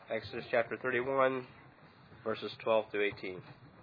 Exodus chapter 31, verses 12 through 18.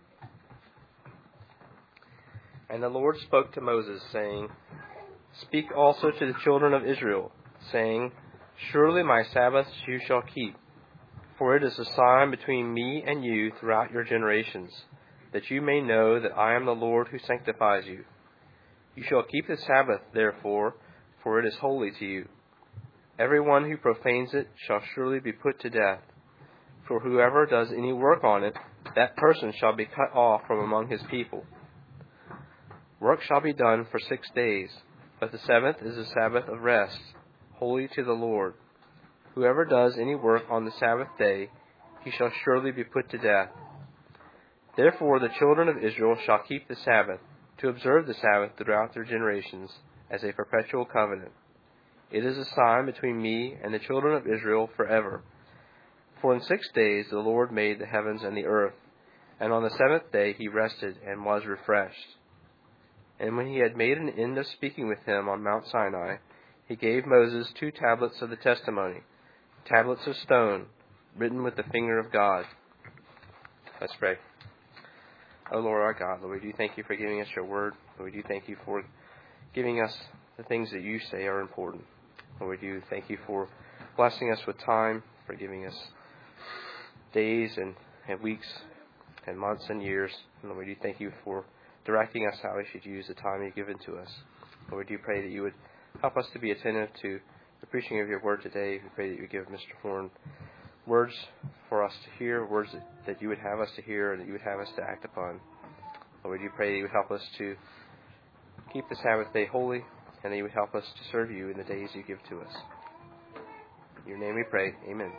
And the Lord spoke to Moses, saying, Speak also to the children of Israel, saying, Surely my Sabbaths you shall keep, for it is a sign between me and you throughout your generations, that you may know that I am the Lord who sanctifies you. You shall keep the Sabbath, therefore, for it is holy to you. Everyone who profanes it shall surely be put to death. For whoever does any work on it, that person shall be cut off from among his people. Work shall be done for 6 days, but the seventh is a Sabbath of rest, holy to the Lord. Whoever does any work on the Sabbath day, he shall surely be put to death. Therefore the children of Israel shall keep the Sabbath, to observe the Sabbath throughout their generations, as a perpetual covenant. It is a sign between me and the children of Israel forever. For in 6 days the Lord made the heavens and the earth, and on the seventh day he rested and was refreshed. And when he had made an end of speaking with him on Mount Sinai, he gave Moses 2 tablets of the testimony, tablets of stone, written with the finger of God. Let's pray. O Lord our God, Lord, we do thank you for giving us your word. Lord, we do thank you for giving us the things that you say are important. Lord, we do thank you for blessing us with time, for giving us days and weeks and months and years. And Lord, we do thank you for directing us how we should use the time you've given to us. Lord, we do pray that you would help us to be attentive to the preaching of your word today. We pray that you would give Mr. Horn words for us to hear, words that you would have us to hear and that you would have us to act upon. Lord, we do pray that you would help us to keep the Sabbath day holy, and that you would help us to serve you in the days you give to us. In your name we pray. Amen.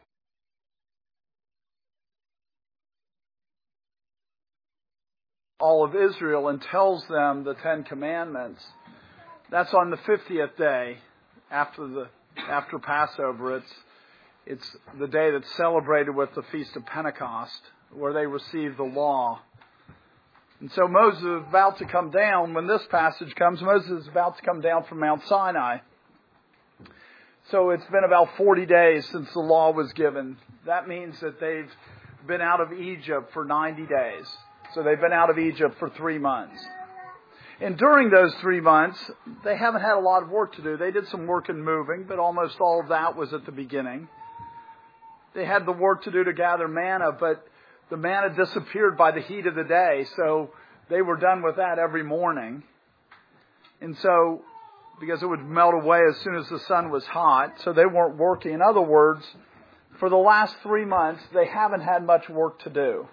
All of Israel and tells them the 10 Commandments. That's on the 50th day after Passover. It's the day that's celebrated with the Feast of Pentecost, where they receive the law. And so Moses is about to come down. When this passage comes, Moses is about to come down from Mount Sinai. So it's been about 40 days since the law was given. That means that they've been out of Egypt for 90 days. So they've been out of Egypt for 3 months. And during those 3 months, they haven't had a lot of work to do. They did some work in moving, but almost all of that was at the beginning. They had the work to do to gather manna, but the manna disappeared by the heat of the day, so they were done with that every morning. And so, because it would melt away as soon as the sun was hot, so they weren't working. In other words, for the last 3 months, they haven't had much work to do,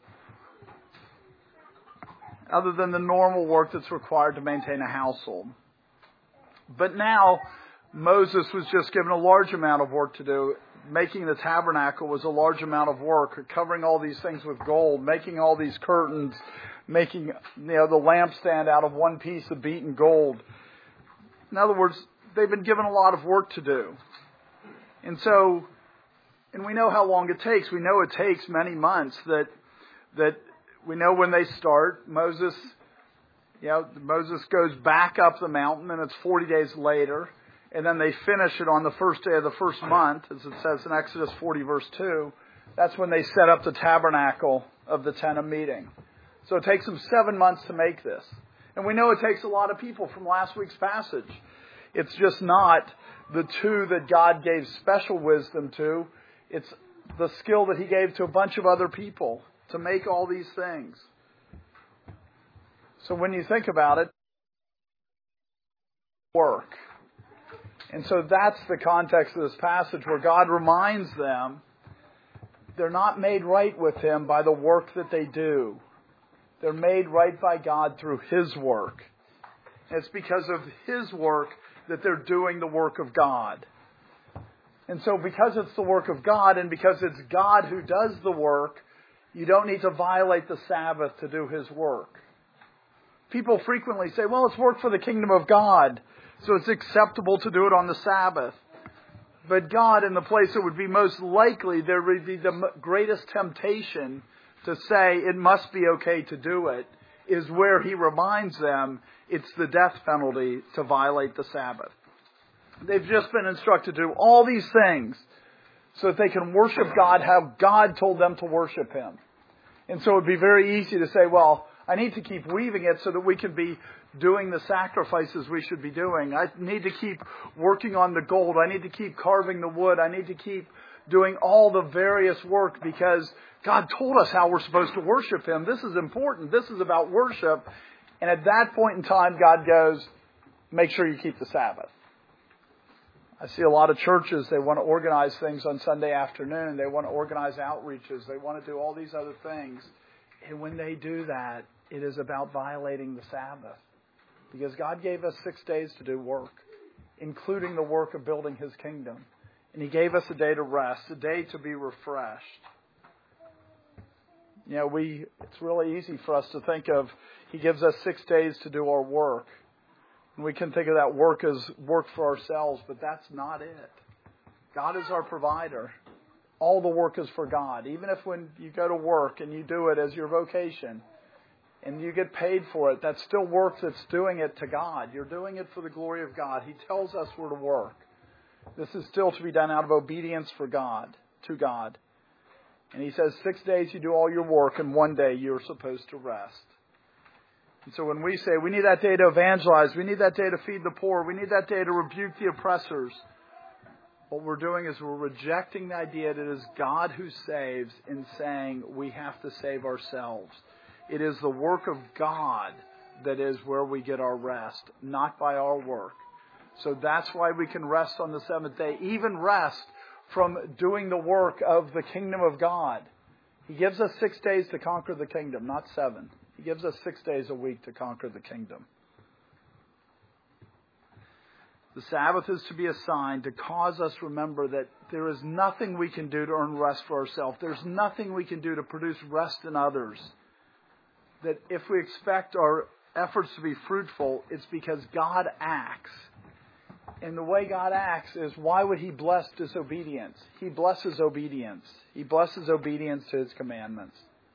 other than the normal work that's required to maintain a household. But now, Moses was just given a large amount of work to do. Making the tabernacle was a large amount of work, covering all these things with gold, making all these curtains, making the lampstand out of one piece of beaten gold. In other words, they've been given a lot of work to do. And we know how long it takes. We know it takes many months that we know when they start. Moses goes back up the mountain, and it's 40 days later. And then they finish it on the first day of the first month, as it says in Exodus 40, verse 2. That's when they set up the tabernacle of the tent of meeting. So it takes them 7 months to make this. And we know it takes a lot of people from last week's passage. It's just not the 2 that God gave special wisdom to. It's the skill that he gave to a bunch of other people to make all these things. So when you think about it, work. And so that's the context of this passage, where God reminds them they're not made right with him by the work that they do. They're made right by God through his work. And it's because of his work that they're doing the work of God. And so because it's the work of God, and because it's God who does the work, you don't need to violate the Sabbath to do his work. People frequently say, well, it's work for the kingdom of God, so it's acceptable to do it on the Sabbath. But God, in the place that would be most likely, there would be the greatest temptation to say it must be okay to do it, is where he reminds them it's the death penalty to violate the Sabbath. They've just been instructed to do all these things so that they can worship God how God told them to worship Him. And so it would be very easy to say, well, I need to keep weaving it so that we can be doing the sacrifices we should be doing. I need to keep working on the gold. I need to keep carving the wood. I need to keep doing all the various work because God told us how we're supposed to worship Him. This is important. This is about worship. And at that point in time, God goes, make sure you keep the Sabbath. I see a lot of churches, they want to organize things on Sunday afternoon. They want to organize outreaches. They want to do all these other things. And when they do that, it is about violating the Sabbath. Because God gave us 6 days to do work, including the work of building His kingdom. And He gave us a day to rest, a day to be refreshed. You know, it's really easy for us to think of, He gives us 6 days to do our work. And we can think of that work as work for ourselves, but that's not it. God is our provider. All the work is for God. Even if when you go to work and you do it as your vocation and you get paid for it, that's still work that's doing it to God. You're doing it for the glory of God. He tells us we're to work. This is still to be done out of obedience for God, to God. And He says 6 days you do all your work and 1 day you're supposed to rest. And so when we say we need that day to evangelize, we need that day to feed the poor, we need that day to rebuke the oppressors, what we're doing is we're rejecting the idea that it is God who saves and saying we have to save ourselves. It is the work of God that is where we get our rest, not by our work. So that's why we can rest on the seventh day, even rest from doing the work of the kingdom of God. He gives us 6 days to conquer the kingdom, not 7. He gives us 6 days a week to conquer the kingdom. The Sabbath is to be a sign to cause us to remember that there is nothing we can do to earn rest for ourselves. There's nothing we can do to produce rest in others. That if we expect our efforts to be fruitful, it's because God acts. And the way God acts is, why would He bless disobedience? He blesses obedience. He blesses obedience to His commandments.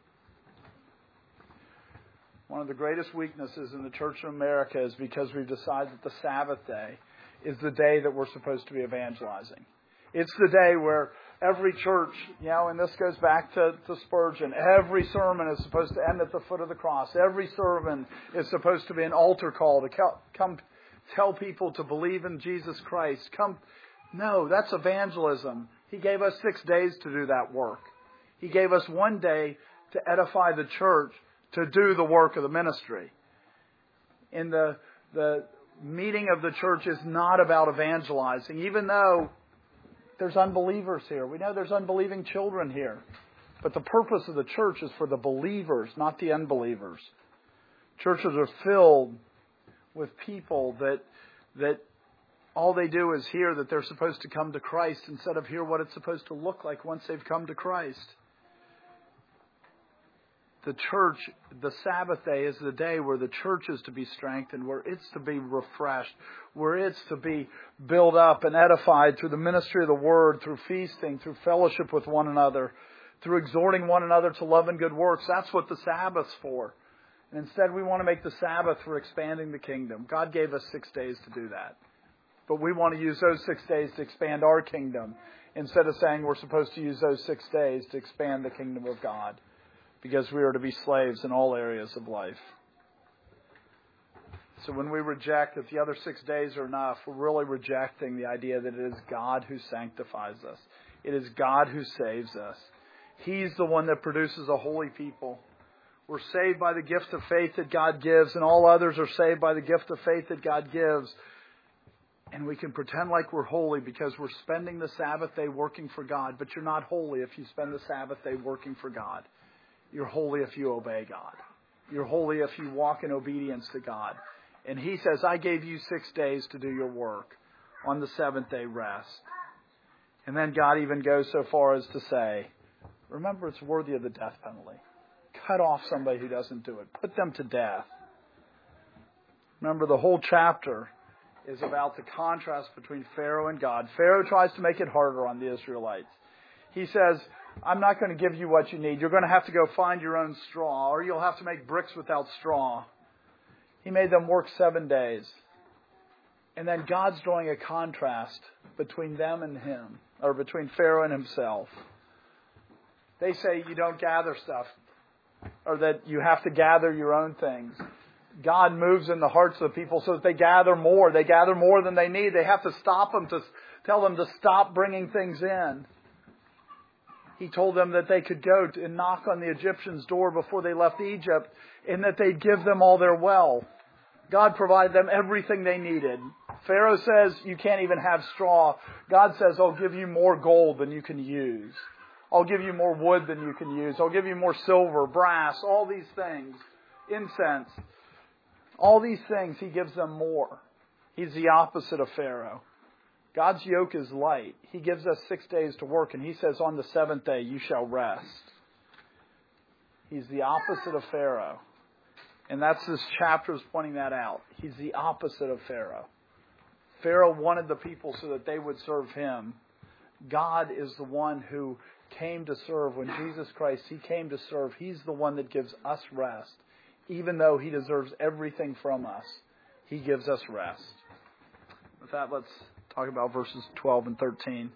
One of the greatest weaknesses in the Church of America is because we've decided that the Sabbath day is the day that we're supposed to be evangelizing. It's the day where every church, and this goes back to Spurgeon, every sermon is supposed to end at the foot of the cross. Every sermon is supposed to be an altar call to come tell people to believe in Jesus Christ. No, that's evangelism. He gave us 6 days to do that work. He gave us 1 day to edify the church, to do the work of the ministry. And the meeting of the church is not about evangelizing, even though there's unbelievers here. We know there's unbelieving children here. But the purpose of the church is for the believers, not the unbelievers. Churches are filled with people that all they do is hear that they're supposed to come to Christ instead of hear what it's supposed to look like once they've come to Christ. The church, the Sabbath day is the day where the church is to be strengthened, where it's to be refreshed, where it's to be built up and edified through the ministry of the Word, through feasting, through fellowship with one another, through exhorting one another to love and good works. That's what the Sabbath's for. And instead we want to make the Sabbath for expanding the kingdom. God gave us 6 days to do that. But we want to use those 6 days to expand our kingdom instead of saying we're supposed to use those 6 days to expand the kingdom of God. Because we are to be slaves in all areas of life. So when we reject that the other 6 days are enough, we're really rejecting the idea that it is God who sanctifies us. It is God who saves us. He's the one that produces a holy people. We're saved by the gift of faith that God gives, and all others are saved by the gift of faith that God gives. And we can pretend like we're holy because we're spending the Sabbath day working for God, but you're not holy if you spend the Sabbath day working for God. You're holy if you obey God. You're holy if you walk in obedience to God. And He says, I gave you 6 days to do your work. On the seventh day, rest. And then God even goes so far as to say, remember, it's worthy of the death penalty. Cut off somebody who doesn't do it. Put them to death. Remember, the whole chapter is about the contrast between Pharaoh and God. Pharaoh tries to make it harder on the Israelites. He says, I'm not going to give you what you need. You're going to have to go find your own straw, or you'll have to make bricks without straw. He made them work 7 days. And then God's drawing a contrast between them and Him. or between Pharaoh and himself. They say you don't gather stuff, or that you have to gather your own things. God moves in the hearts of the people so that they gather more. They gather more than they need. They have to stop them, to tell them to stop bringing things in. He told them that they could go and knock on the Egyptians' door before they left Egypt, and that they'd give them all their wealth. God provided them everything they needed. Pharaoh says you can't even have straw. God says, I'll give you more gold than you can use. I'll give you more wood than you can use. I'll give you more silver, brass, all these things, incense. All these things, He gives them more. He's the opposite of Pharaoh. God's yoke is light. He gives us 6 days to work, and He says on the seventh day you shall rest. He's the opposite of Pharaoh. And that's this chapter is pointing that out. He's the opposite of Pharaoh. Pharaoh wanted the people so that they would serve him. God is the one who came to serve. When Jesus Christ, He came to serve. He's the one that gives us rest. Even though He deserves everything from us, He gives us rest. With that, let's talk about verses 12 and 13.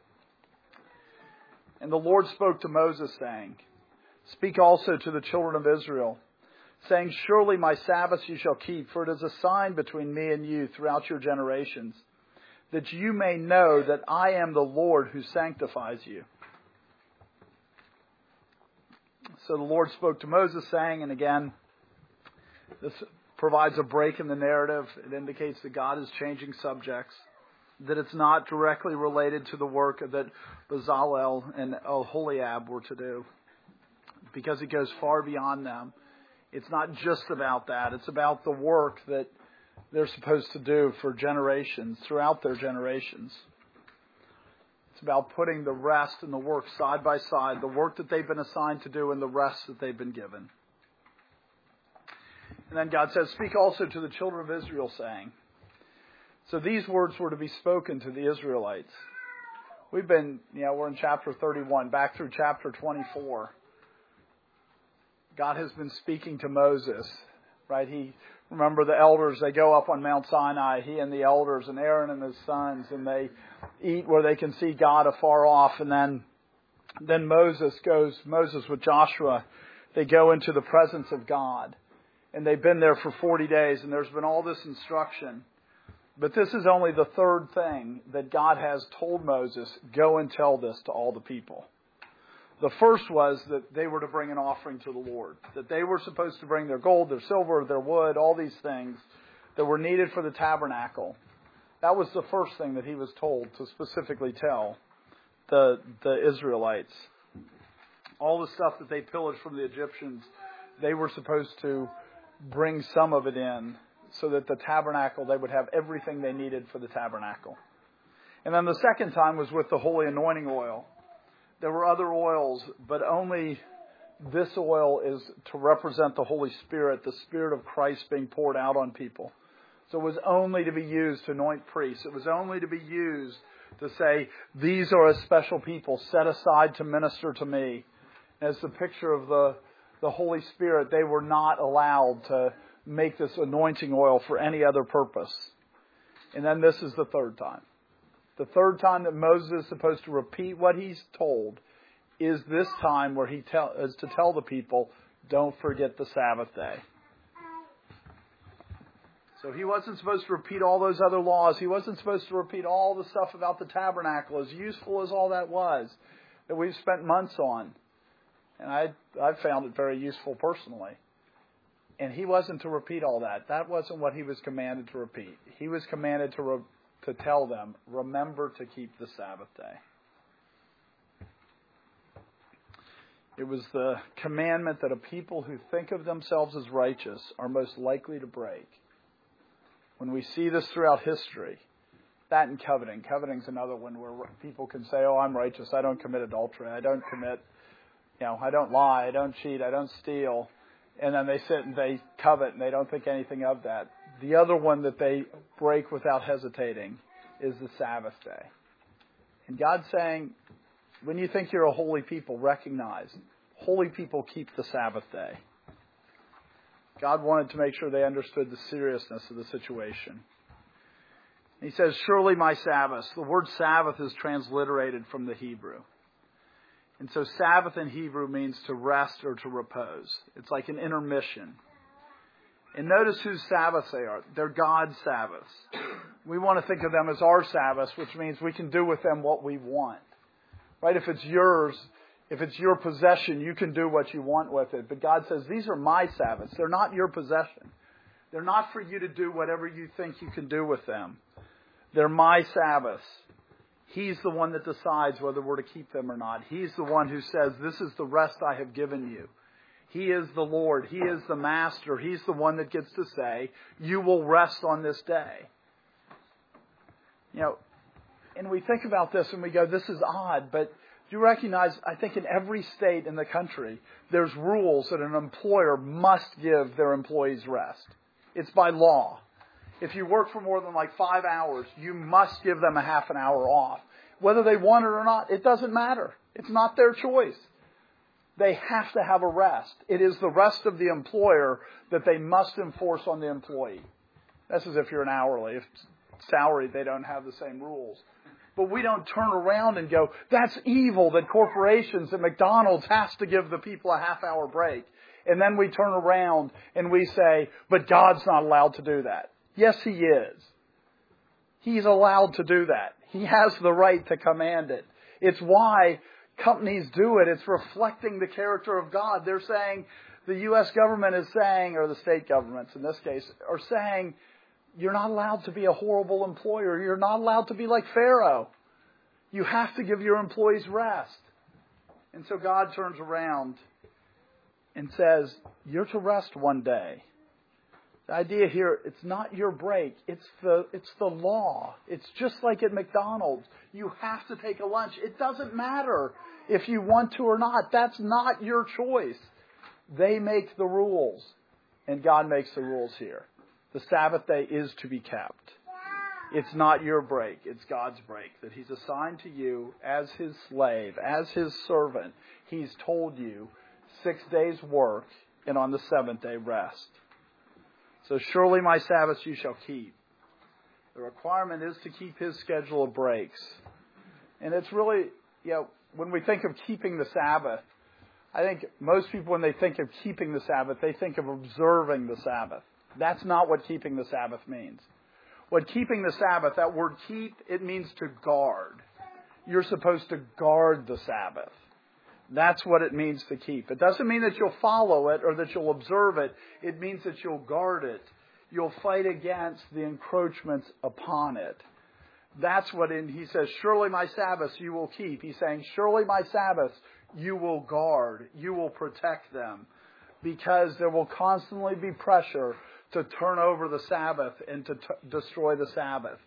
And the Lord spoke to Moses, saying, Speak also to the children of Israel, saying, Surely my Sabbaths you shall keep, for it is a sign between me and you throughout your generations, that you may know that I am the Lord who sanctifies you. So the Lord spoke to Moses, saying, and again, this provides a break in the narrative. It indicates that God is changing subjects, that it's not directly related to the work that Bezalel and Oholiab were to do, because it goes far beyond them. It's not just about that. It's about the work that they're supposed to do for generations, throughout their generations. It's about putting the rest and the work side by side, the work that they've been assigned to do and the rest that they've been given. And then God says, Speak also to the children of Israel, saying. So these words were to be spoken to the Israelites. We're in chapter 31, back through chapter 24. God has been speaking to Moses, right? Remember the elders, they go up on Mount Sinai, he and the elders, and Aaron and his sons, and they eat where they can see God afar off. And then Moses with Joshua, they go into the presence of God. And they've been there for 40 days, and there's been all this instruction. But this is only the third thing that God has told Moses, go and tell this to all the people. The first was that they were to bring an offering to the Lord, that they were supposed to bring their gold, their silver, their wood, all these things that were needed for the tabernacle. That was the first thing that he was told to specifically tell the Israelites. All the stuff that they pillaged from the Egyptians, they were supposed to bring some of it in so that the tabernacle, they would have everything they needed for the tabernacle. And then the second time was with the holy anointing oil. There were other oils, but only this oil is to represent the Holy Spirit, the Spirit of Christ being poured out on people. So it was only to be used to anoint priests. It was only to be used to say, these are a special people set aside to minister to me. As the picture of the Holy Spirit, they were not allowed to make this anointing oil for any other purpose. And then this is the third time. The third time that Moses is supposed to repeat what he's told is this time where he is to tell the people, don't forget the Sabbath day. So he wasn't supposed to repeat all those other laws. He wasn't supposed to repeat all the stuff about the tabernacle, as useful as all that was, that we've spent months on. And I found it very useful personally. And he wasn't to repeat all that. That wasn't what he was commanded to repeat. He was commanded to tell them, remember to keep the Sabbath day. It was the commandment that a people who think of themselves as righteous are most likely to break. When we see this throughout history, that and coveting. Coveting's another one where people can say, oh, I'm righteous. I don't commit adultery. I don't lie. I don't cheat. I don't steal. And then they sit and they covet and they don't think anything of that. The other one that they break without hesitating is the Sabbath day. And God's saying, when you think you're a holy people, recognize, holy people keep the Sabbath day. God wanted to make sure they understood the seriousness of the situation. He says, surely my Sabbath. The word Sabbath is transliterated from the Hebrew. And so Sabbath in Hebrew means to rest or to repose. It's like an intermission. And notice whose Sabbaths they are. They're God's Sabbaths. We want to think of them as our Sabbaths, which means we can do with them what we want. Right? If it's yours, if it's your possession, you can do what you want with it. But God says, these are my Sabbaths. They're not your possession. They're not for you to do whatever you think you can do with them. They're my Sabbaths. He's the one that decides whether we're to keep them or not. He's the one who says, this is the rest I have given you. He is the Lord. He is the Master. He's the one that gets to say, you will rest on this day. You know, and we think about this and we go, this is odd, but do you recognize, I think in every state in the country, there's rules that an employer must give their employees rest. It's by law. If you work for more than like 5 hours, you must give them a half an hour off. Whether they want it or not, it doesn't matter. It's not their choice. They have to have a rest. It is the rest of the employer that they must enforce on the employee. That's as if you're an hourly. If it's salary, they don't have the same rules. But we don't turn around and go, that's evil that corporations and McDonald's has to give the people a half hour break. And then we turn around and we say, but God's not allowed to do that. Yes, He is. He's allowed to do that. He has the right to command it. It's why companies do it. It's reflecting the character of God. They're saying, the U.S. government is saying, or the state governments in this case, are saying, you're not allowed to be a horrible employer. You're not allowed to be like Pharaoh. You have to give your employees rest. And so God turns around and says, you're to rest one day. The idea here, it's not your break. It's the law. It's just like at McDonald's. You have to take a lunch. It doesn't matter if you want to or not. That's not your choice. They make the rules. And God makes the rules here. The Sabbath day is to be kept. It's not your break. It's God's break that He's assigned to you as His slave, as His servant. He's told you 6 days work and on the seventh day rest. So surely my Sabbaths you shall keep. The requirement is to keep His schedule of breaks. And it's really, when we think of keeping the Sabbath, I think most people, when they think of keeping the Sabbath, they think of observing the Sabbath. That's not what keeping the Sabbath means. What keeping the Sabbath, that word keep, it means to guard. You're supposed to guard the Sabbath. That's what it means to keep. It doesn't mean that you'll follow it or that you'll observe it. It means that you'll guard it. You'll fight against the encroachments upon it. That's what He says, surely my Sabbaths you will keep. He's saying, surely my Sabbaths you will guard. You will protect them. Because there will constantly be pressure to turn over the Sabbath and to destroy the Sabbath.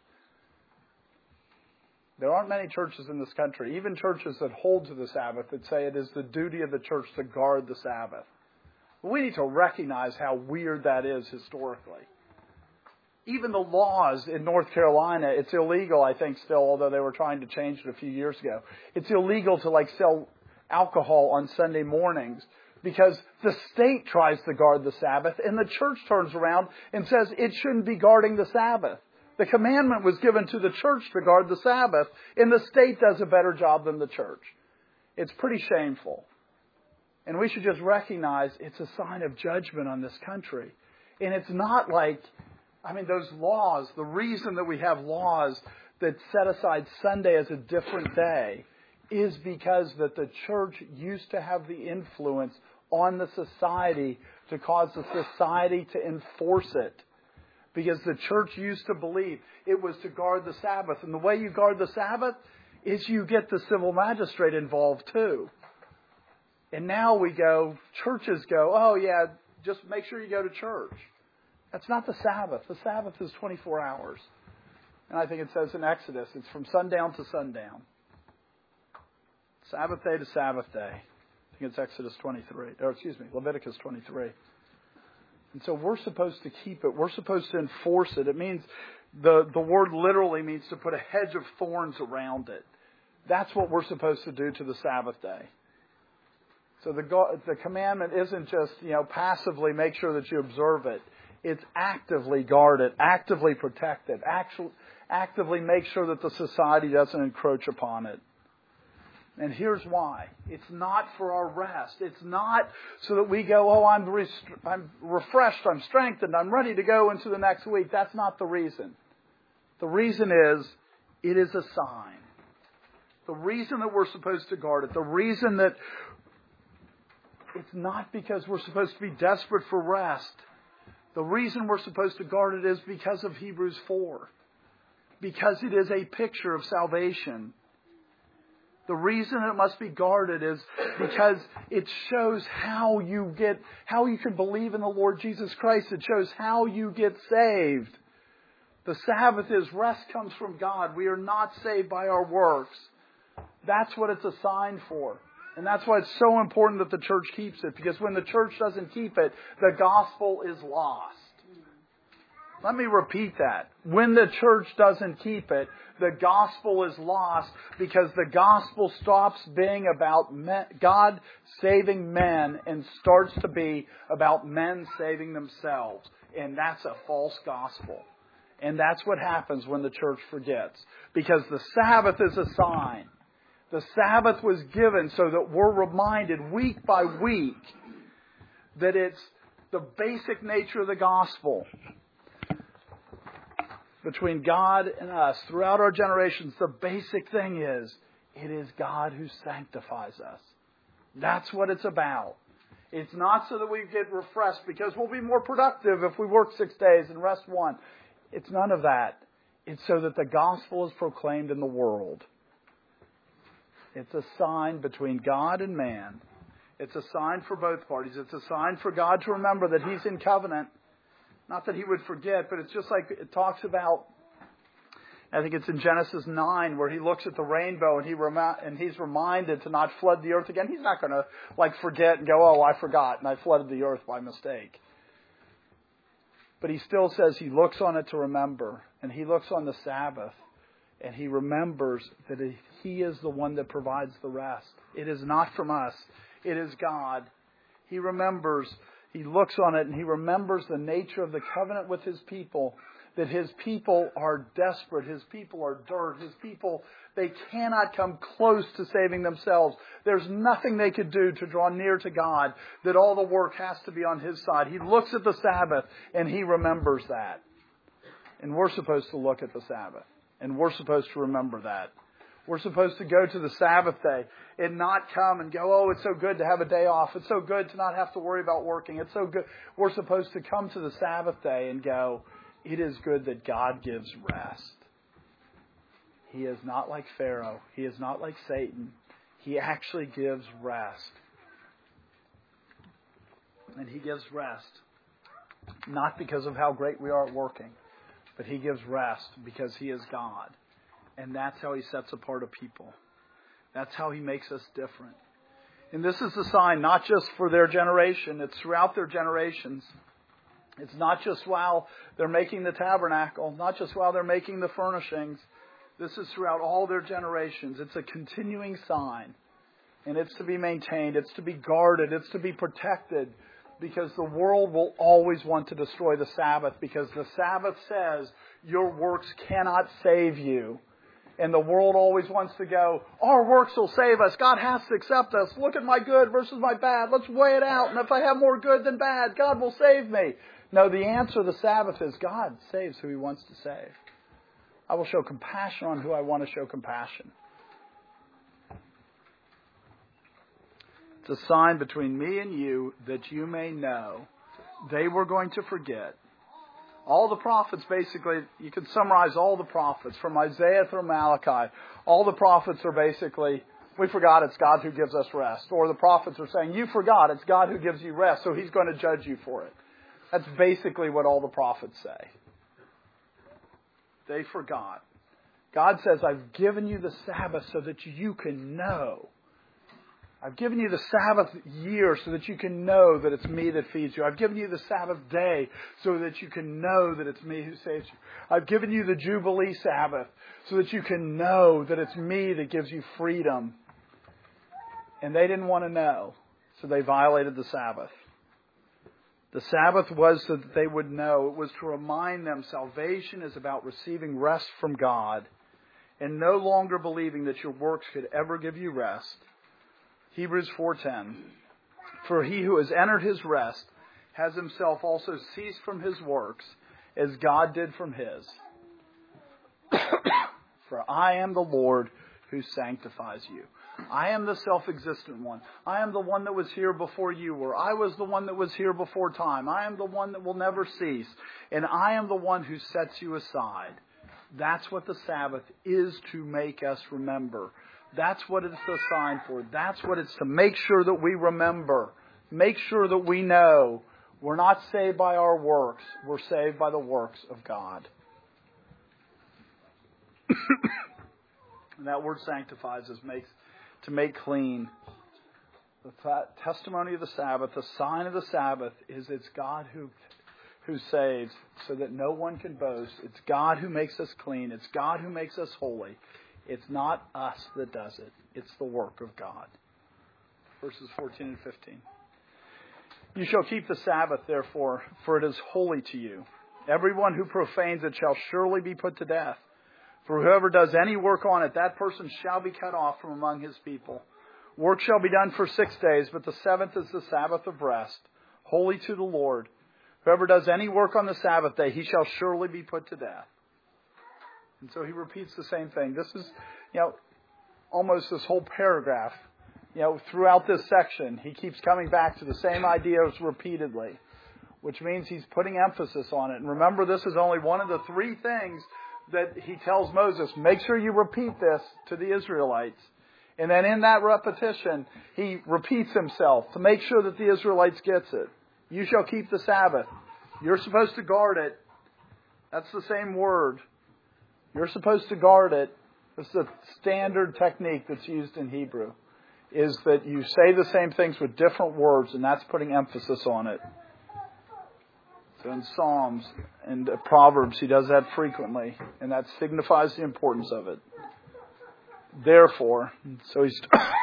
There aren't many churches in this country, even churches that hold to the Sabbath, that say it is the duty of the church to guard the Sabbath. But we need to recognize how weird that is historically. Even the laws in North Carolina, it's illegal, I think, still, although they were trying to change it a few years ago. It's illegal to sell alcohol on Sunday mornings because the state tries to guard the Sabbath and the church turns around and says it shouldn't be guarding the Sabbath. The commandment was given to the church to guard the Sabbath, and the state does a better job than the church. It's pretty shameful. And we should just recognize it's a sign of judgment on this country. And it's not those laws, the reason that we have laws that set aside Sunday as a different day is because that the church used to have the influence on the society to cause the society to enforce it. Because the church used to believe it was to guard the Sabbath. And the way you guard the Sabbath is you get the civil magistrate involved too. And now churches go, oh yeah, just make sure you go to church. That's not the Sabbath. The Sabbath is 24 hours. And I think it says in Exodus, it's from sundown to sundown. Sabbath day to Sabbath day. I think it's Leviticus 23. And so we're supposed to keep it. We're supposed to enforce it. It means, the word literally means to put a hedge of thorns around it. That's what we're supposed to do to the Sabbath day. So the commandment isn't just, passively make sure that you observe it. It's actively guard it, actively protect it, actively make sure that the society doesn't encroach upon it. And here's why. It's not for our rest. It's not so that we go, oh, I'm refreshed, I'm strengthened, I'm ready to go into the next week. That's not the reason. The reason is, it is a sign. The reason that we're supposed to guard it, the reason that it's not because we're supposed to be desperate for rest. The reason we're supposed to guard it is because of Hebrews 4. Because it is a picture of salvation. The reason it must be guarded is because it shows how you can believe in the Lord Jesus Christ. It shows how you get saved. The Sabbath is rest comes from God. We are not saved by our works. That's what it's a sign for. And that's why it's so important that the church keeps it. Because when the church doesn't keep it, the gospel is lost. Let me repeat that. When the church doesn't keep it, the gospel is lost because the gospel stops being about God saving men and starts to be about men saving themselves. And that's a false gospel. And that's what happens when the church forgets. Because the Sabbath is a sign. The Sabbath was given so that we're reminded week by week that it's the basic nature of the gospel. Between God and us, throughout our generations, the basic thing is, it is God who sanctifies us. That's what it's about. It's not so that we get refreshed because we'll be more productive if we work 6 days and rest 1. It's none of that. It's so that the gospel is proclaimed in the world. It's a sign between God and man. It's a sign for both parties. It's a sign for God to remember that He's in covenant. Not that He would forget, but it's just like it talks about, I think it's in Genesis 9, where He looks at the rainbow and He's reminded to not flood the earth again. He's not going to forget and go, oh, I forgot and I flooded the earth by mistake. But He still says He looks on it to remember. And He looks on the Sabbath and He remembers that He is the one that provides the rest. It is not from us. It is God. He remembers. He looks on it and He remembers the nature of the covenant with His people. That His people are desperate. His people are dirt. His people, they cannot come close to saving themselves. There's nothing they could do to draw near to God. That all the work has to be on His side. He looks at the Sabbath and He remembers that. And we're supposed to look at the Sabbath. And we're supposed to remember that. We're supposed to go to the Sabbath day and not come and go, oh, it's so good to have a day off. It's so good to not have to worry about working. It's so good. We're supposed to come to the Sabbath day and go, it is good that God gives rest. He is not like Pharaoh. He is not like Satan. He actually gives rest. And He gives rest not because of how great we are at working, but He gives rest because He is God. And that's how He sets apart a people. That's how He makes us different. And this is the sign not just for their generation, it's throughout their generations. It's not just while they're making the tabernacle, not just while they're making the furnishings. This is throughout all their generations. It's a continuing sign. And it's to be maintained, it's to be guarded, it's to be protected. Because the world will always want to destroy the Sabbath. Because the Sabbath says your works cannot save you. And the world always wants to go, our works will save us. God has to accept us. Look at my good versus my bad. Let's weigh it out. And if I have more good than bad, God will save me. No, the answer to the Sabbath is God saves who He wants to save. I will show compassion on who I want to show compassion. It's a sign between me and you that you may know. They were going to forget. All the prophets, basically, you can summarize all the prophets from Isaiah through Malachi. All the prophets are basically, we forgot it's God who gives us rest. Or the prophets are saying, you forgot it's God who gives you rest, so He's going to judge you for it. That's basically what all the prophets say. They forgot. God says, I've given you the Sabbath so that you can know. I've given you the Sabbath year so that you can know that it's me that feeds you. I've given you the Sabbath day so that you can know that it's me who saves you. I've given you the Jubilee Sabbath so that you can know that it's me that gives you freedom. And they didn't want to know, so they violated the Sabbath. The Sabbath was so that they would know. It was to remind them salvation is about receiving rest from God and no longer believing that your works could ever give you rest. Hebrews 4:10. For he who has entered his rest has himself also ceased from his works as God did from his. For I am the Lord who sanctifies you. I am the self-existent one. I am the one that was here before you were. I was the one that was here before time. I am the one that will never cease. And I am the one who sets you aside. That's what the Sabbath is to make us remember. That's what it's a sign for. That's what it's to make sure that we remember. Make sure that we know we're not saved by our works. We're saved by the works of God. And that word sanctifies is to make clean. The testimony of the Sabbath, the sign of the Sabbath, is it's God who saves so that no one can boast. It's God who makes us clean. It's God who makes us holy. It's not us that does it. It's the work of God. Verses 14 and 15. You shall keep the Sabbath, therefore, for it is holy to you. Everyone who profanes it shall surely be put to death. For whoever does any work on it, that person shall be cut off from among his people. Work shall be done for 6 days, but the seventh is the Sabbath of rest, holy to the Lord. Whoever does any work on the Sabbath day, he shall surely be put to death. And so he repeats the same thing. This is, almost this whole paragraph. Throughout this section, he keeps coming back to the same ideas repeatedly, which means he's putting emphasis on it. And remember, this is only one of the three things that he tells Moses, make sure you repeat this to the Israelites. And then in that repetition, he repeats himself to make sure that the Israelites gets it. You shall keep the Sabbath. You're supposed to guard it. That's the same word. You're supposed to guard it. It's the standard technique that's used in Hebrew, is that you say the same things with different words, and that's putting emphasis on it. So in Psalms and Proverbs, he does that frequently, and that signifies the importance of it. Therefore, so he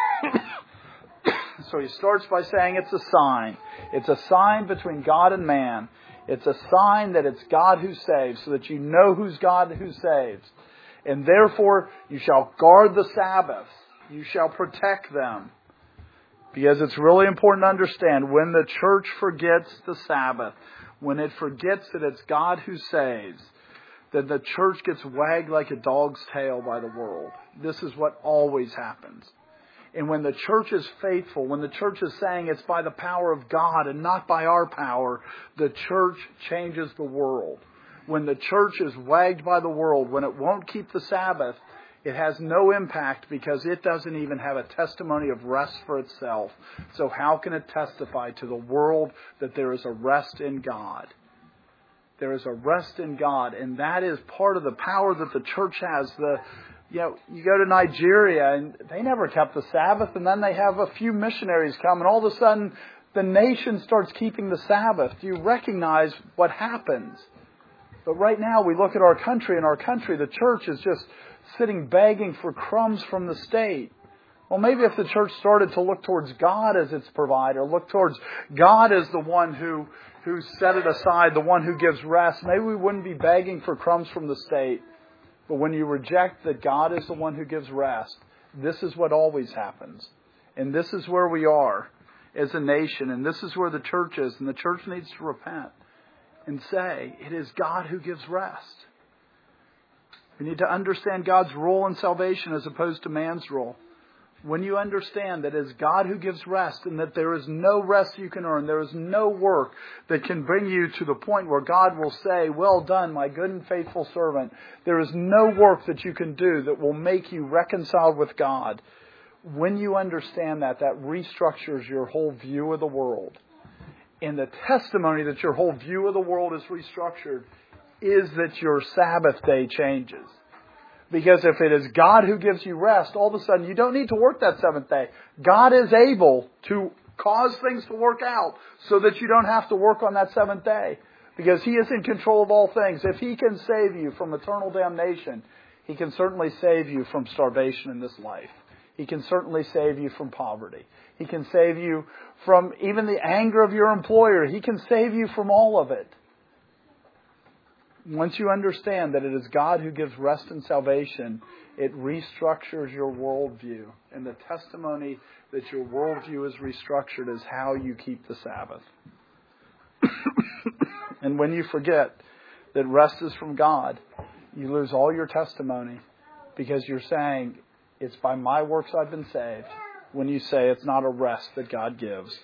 starts by saying it's a sign. It's a sign between God and man. It's a sign that it's God who saves, so that you know who's God who saves. And therefore, you shall guard the Sabbaths. You shall protect them. Because it's really important to understand, when the church forgets the Sabbath, when it forgets that it's God who saves, then the church gets wagged like a dog's tail by the world. This is what always happens. And when the church is faithful, when the church is saying it's by the power of God and not by our power, the church changes the world. When the church is wagged by the world, when it won't keep the Sabbath, it has no impact because it doesn't even have a testimony of rest for itself. So how can it testify to the world that there is a rest in God? There is a rest in God, and that is part of the power that the church has. You go to Nigeria, and they never kept the Sabbath, and then they have a few missionaries come, and all of a sudden the nation starts keeping the Sabbath. Do you recognize what happens? But right now we look at our country, and our country, the church is just sitting begging for crumbs from the state. Well, maybe if the church started to look towards God as its provider, look towards God as the one who set it aside, the one who gives rest, maybe we wouldn't be begging for crumbs from the state. But when you reject that God is the one who gives rest, this is what always happens. And this is where we are as a nation, and this is where the church is, and the church needs to repent and say, it is God who gives rest. We need to understand God's role in salvation as opposed to man's role. When you understand that it's God who gives rest and that there is no rest you can earn, there is no work that can bring you to the point where God will say, well done, my good and faithful servant. There is no work that you can do that will make you reconciled with God. When you understand that restructures your whole view of the world. And the testimony that your whole view of the world is restructured is that your Sabbath day changes. Because if it is God who gives you rest, all of a sudden you don't need to work that seventh day. God is able to cause things to work out so that you don't have to work on that seventh day. Because He is in control of all things. If He can save you from eternal damnation, He can certainly save you from starvation in this life. He can certainly save you from poverty. He can save you from even the anger of your employer. He can save you from all of it. Once you understand that it is God who gives rest and salvation, it restructures your worldview. And the testimony that your worldview is restructured is how you keep the Sabbath. And when you forget that rest is from God, you lose all your testimony because you're saying, it's by my works I've been saved, when you say it's not a rest that God gives.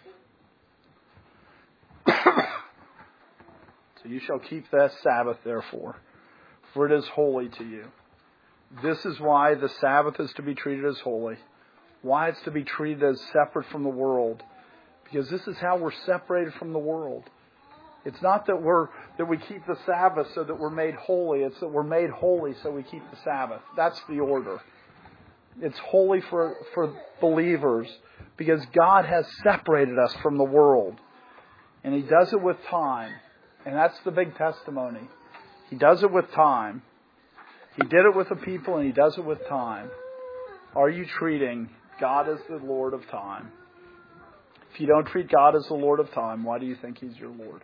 So you shall keep that Sabbath, therefore, for it is holy to you. This is why the Sabbath is to be treated as holy, why it's to be treated as separate from the world, because this is how we're separated from the world. It's not that we keep the Sabbath so that we're made holy. It's that we're made holy so we keep the Sabbath. That's the order. It's holy for believers because God has separated us from the world. And He does it with time. And that's the big testimony. He does it with time. He did it with the people and He does it with time. Are you treating God as the Lord of time? If you don't treat God as the Lord of time, why do you think He's your Lord?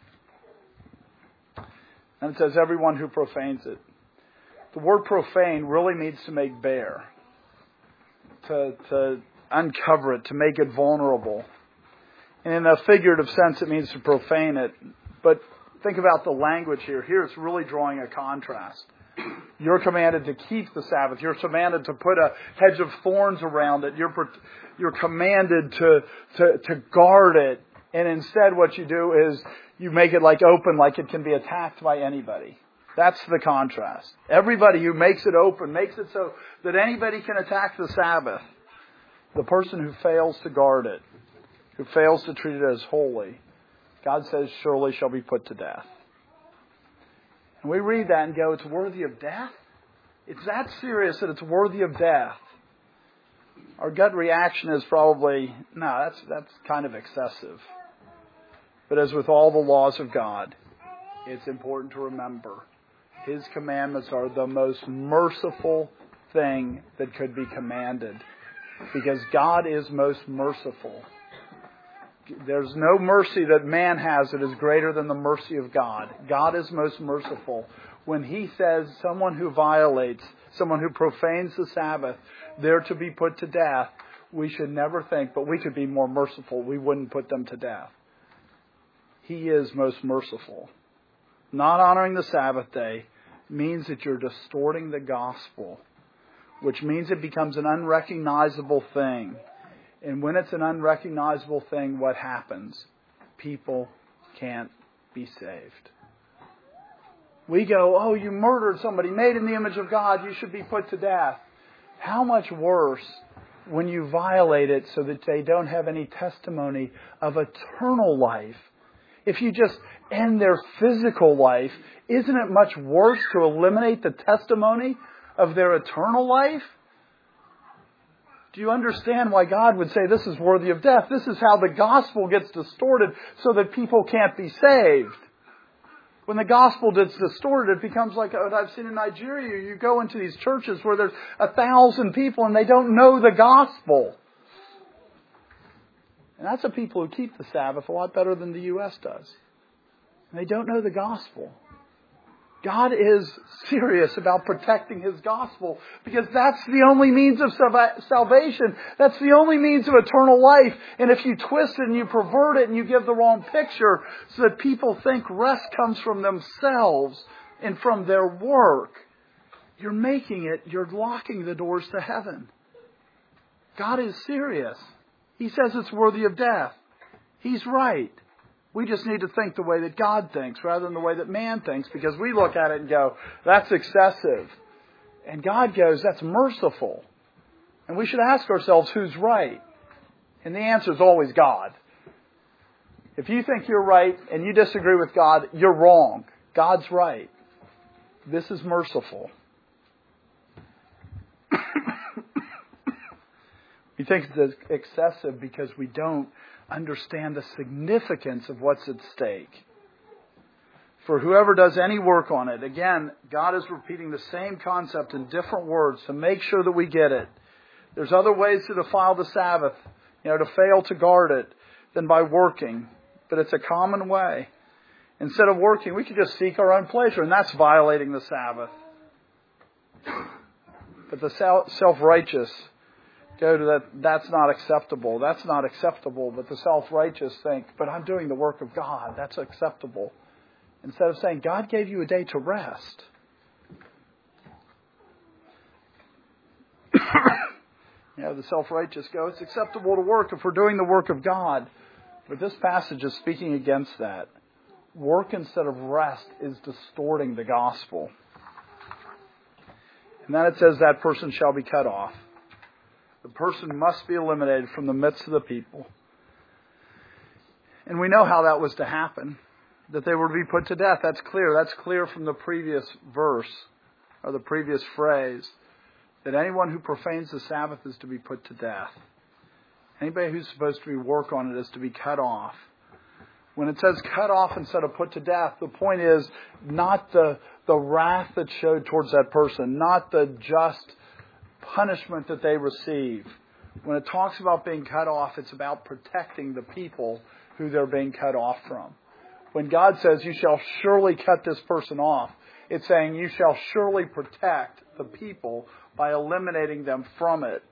And it says, everyone who profanes it. The word profane really means to make bare, to uncover it, to make it vulnerable. And in a figurative sense, it means to profane it. But think about the language here. Here it's really drawing a contrast. You're commanded to keep the Sabbath. You're commanded to put a hedge of thorns around it. You're commanded to guard it. And instead what you do is you make it open, like it can be attacked by anybody. That's the contrast. Everybody who makes it open, makes it so that anybody can attack the Sabbath. The person who fails to guard it, who fails to treat it as holy, God says surely shall be put to death. And we read that and go, it's worthy of death? It's that serious that it's worthy of death. Our gut reaction is probably, no, that's kind of excessive. But as with all the laws of God, it's important to remember His commandments are the most merciful thing that could be commanded. Because God is most merciful. There's no mercy that man has that is greater than the mercy of God. God is most merciful. When He says someone who violates, someone who profanes the Sabbath, they're to be put to death, we should never think, but we could be more merciful. We wouldn't put them to death. He is most merciful. Not honoring the Sabbath day means that you're distorting the gospel, which means it becomes an unrecognizable thing. And when it's an unrecognizable thing, what happens? People can't be saved. We go, oh, you murdered somebody made in the image of God, you should be put to death. How much worse when you violate it so that they don't have any testimony of eternal life? If you just end their physical life, isn't it much worse to eliminate the testimony of their eternal life? Do you understand why God would say this is worthy of death? This is how the gospel gets distorted so that people can't be saved. When the gospel gets distorted, it becomes like what I've seen in Nigeria. You go into these churches where there's 1,000 people and they don't know the gospel. And that's the people who keep the Sabbath a lot better than the U.S. does. And they don't know the gospel. God is serious about protecting His gospel because that's the only means of salvation. That's the only means of eternal life. And if you twist it and you pervert it and you give the wrong picture so that people think rest comes from themselves and from their work, you're locking the doors to heaven. God is serious. He says it's worthy of death. He's right. We just need to think the way that God thinks rather than the way that man thinks, because we look at it and go, that's excessive. And God goes, that's merciful. And we should ask ourselves, who's right? And the answer is always God. If you think you're right and you disagree with God, you're wrong. God's right. This is merciful. We think it's excessive because we don't understand the significance of what's at stake. For whoever does any work on it, again, God is repeating the same concept in different words to make sure that we get it. There's other ways to defile the Sabbath, to fail to guard it, than by working. But it's a common way. Instead of working, we could just seek our own pleasure, and that's violating the Sabbath. But the self-righteous go to that, that's not acceptable. That's not acceptable. But the self-righteous think, but I'm doing the work of God. That's acceptable. Instead of saying, God gave you a day to rest. The self-righteous go, it's acceptable to work if we're doing the work of God. But this passage is speaking against that. Work instead of rest is distorting the gospel. And then it says that person shall be cut off. The person must be eliminated from the midst of the people. And we know how that was to happen. That they were to be put to death. That's clear. That's clear from the previous verse, or the previous phrase. That anyone who profanes the Sabbath is to be put to death. Anybody who's supposed to be work on it is to be cut off. When it says cut off instead of put to death, the point is not the wrath that's showed towards that person, not the just punishment that they receive. When it talks about being cut off, it's about protecting the people who they're being cut off from. When God says, you shall surely cut this person off, it's saying you shall surely protect the people by eliminating them from it.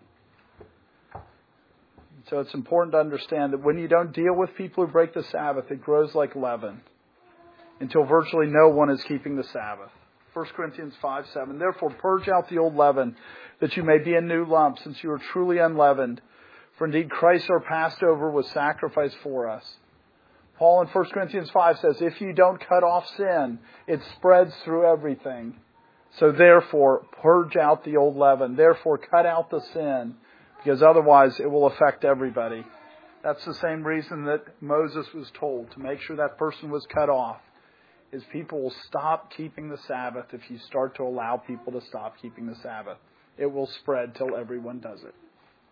So it's important to understand that when you don't deal with people who break the Sabbath, it grows like leaven until virtually no one is keeping the Sabbath. 1 Corinthians 5:7. Therefore, purge out the old leaven, that you may be a new lump, since you are truly unleavened. For indeed Christ our Passover was sacrificed for us. Paul in 1 Corinthians 5 says, if you don't cut off sin, it spreads through everything. So therefore, purge out the old leaven. Therefore, cut out the sin, because otherwise it will affect everybody. That's the same reason that Moses was told to make sure that person was cut off, is people will stop keeping the Sabbath if you start to allow people to stop keeping the Sabbath. It will spread till everyone does it.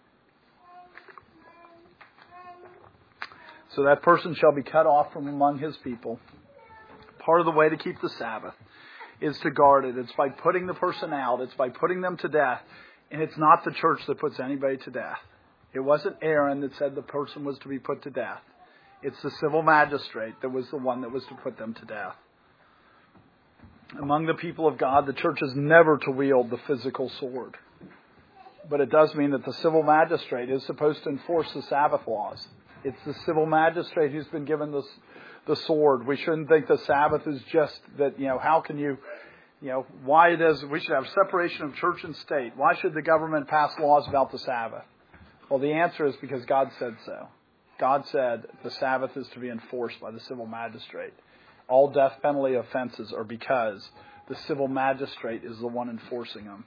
So that person shall be cut off from among his people. Part of the way to keep the Sabbath is to guard it. It's by putting the person out. It's by putting them to death. And it's not the church that puts anybody to death. It wasn't Aaron that said the person was to be put to death. It's the civil magistrate that was the one that was to put them to death. Among the people of God, the church is never to wield the physical sword. But it does mean that the civil magistrate is supposed to enforce the Sabbath laws. It's the civil magistrate who's been given the sword. We shouldn't think the Sabbath is just that, how can you, why it is we should have separation of church and state. Why should the government pass laws about the Sabbath? Well, the answer is because God said so. God said the Sabbath is to be enforced by the civil magistrate. All death penalty offenses are because the civil magistrate is the one enforcing them.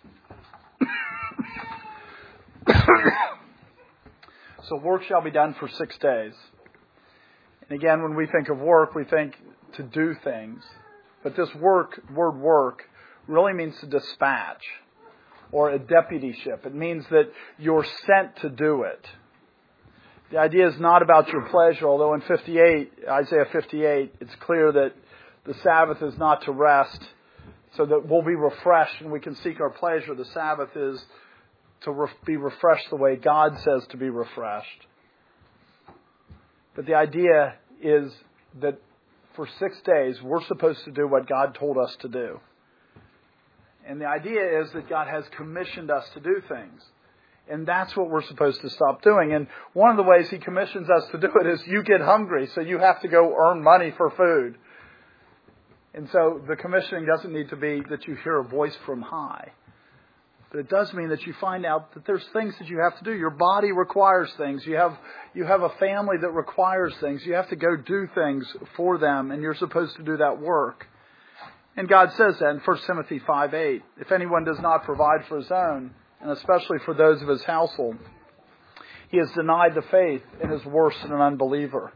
So work shall be done for 6 days. And again, when we think of work, we think to do things. But this word work, really means to dispatch or a deputyship. It means that you're sent to do it. The idea is not about your pleasure, although in Isaiah 58, it's clear that the Sabbath is not to rest so that we'll be refreshed and we can seek our pleasure. The Sabbath is to be refreshed the way God says to be refreshed. But the idea is that for 6 days, we're supposed to do what God told us to do. And the idea is that God has commissioned us to do things. And that's what we're supposed to stop doing. And one of the ways He commissions us to do it is you get hungry, so you have to go earn money for food. And so the commissioning doesn't need to be that you hear a voice from high. But it does mean that you find out that there's things that you have to do. Your body requires things. You have a family that requires things. You have to go do things for them, and you're supposed to do that work. And God says that in 1 Timothy 5:8. If anyone does not provide for his own, and especially for those of his household, he has denied the faith and is worse than an unbeliever.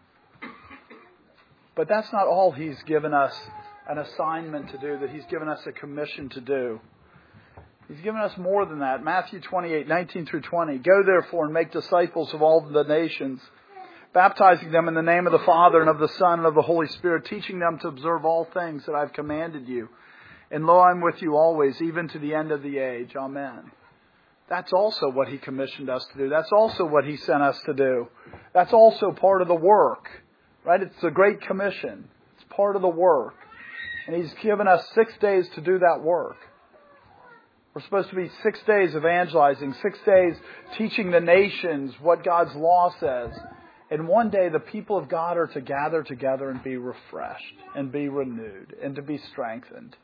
But that's not all He's given us an assignment to do, that He's given us a commission to do. He's given us more than that. Matthew 28:19 through 20. Go therefore and make disciples of all the nations, baptizing them in the name of the Father and of the Son and of the Holy Spirit, teaching them to observe all things that I've commanded you. And lo, I'm with you always, even to the end of the age. Amen. That's also what He commissioned us to do. That's also what He sent us to do. That's also part of the work. Right? It's the Great Commission. It's part of the work. And He's given us 6 days to do that work. We're supposed to be 6 days evangelizing, 6 days teaching the nations what God's law says. And one day the people of God are to gather together and be refreshed and be renewed and to be strengthened.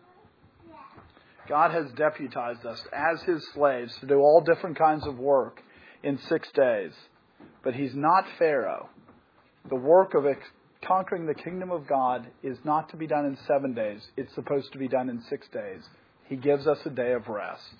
God has deputized us as His slaves to do all different kinds of work in 6 days. But He's not Pharaoh. The work of conquering the kingdom of God is not to be done in 7 days. It's supposed to be done in 6 days. He gives us a day of rest.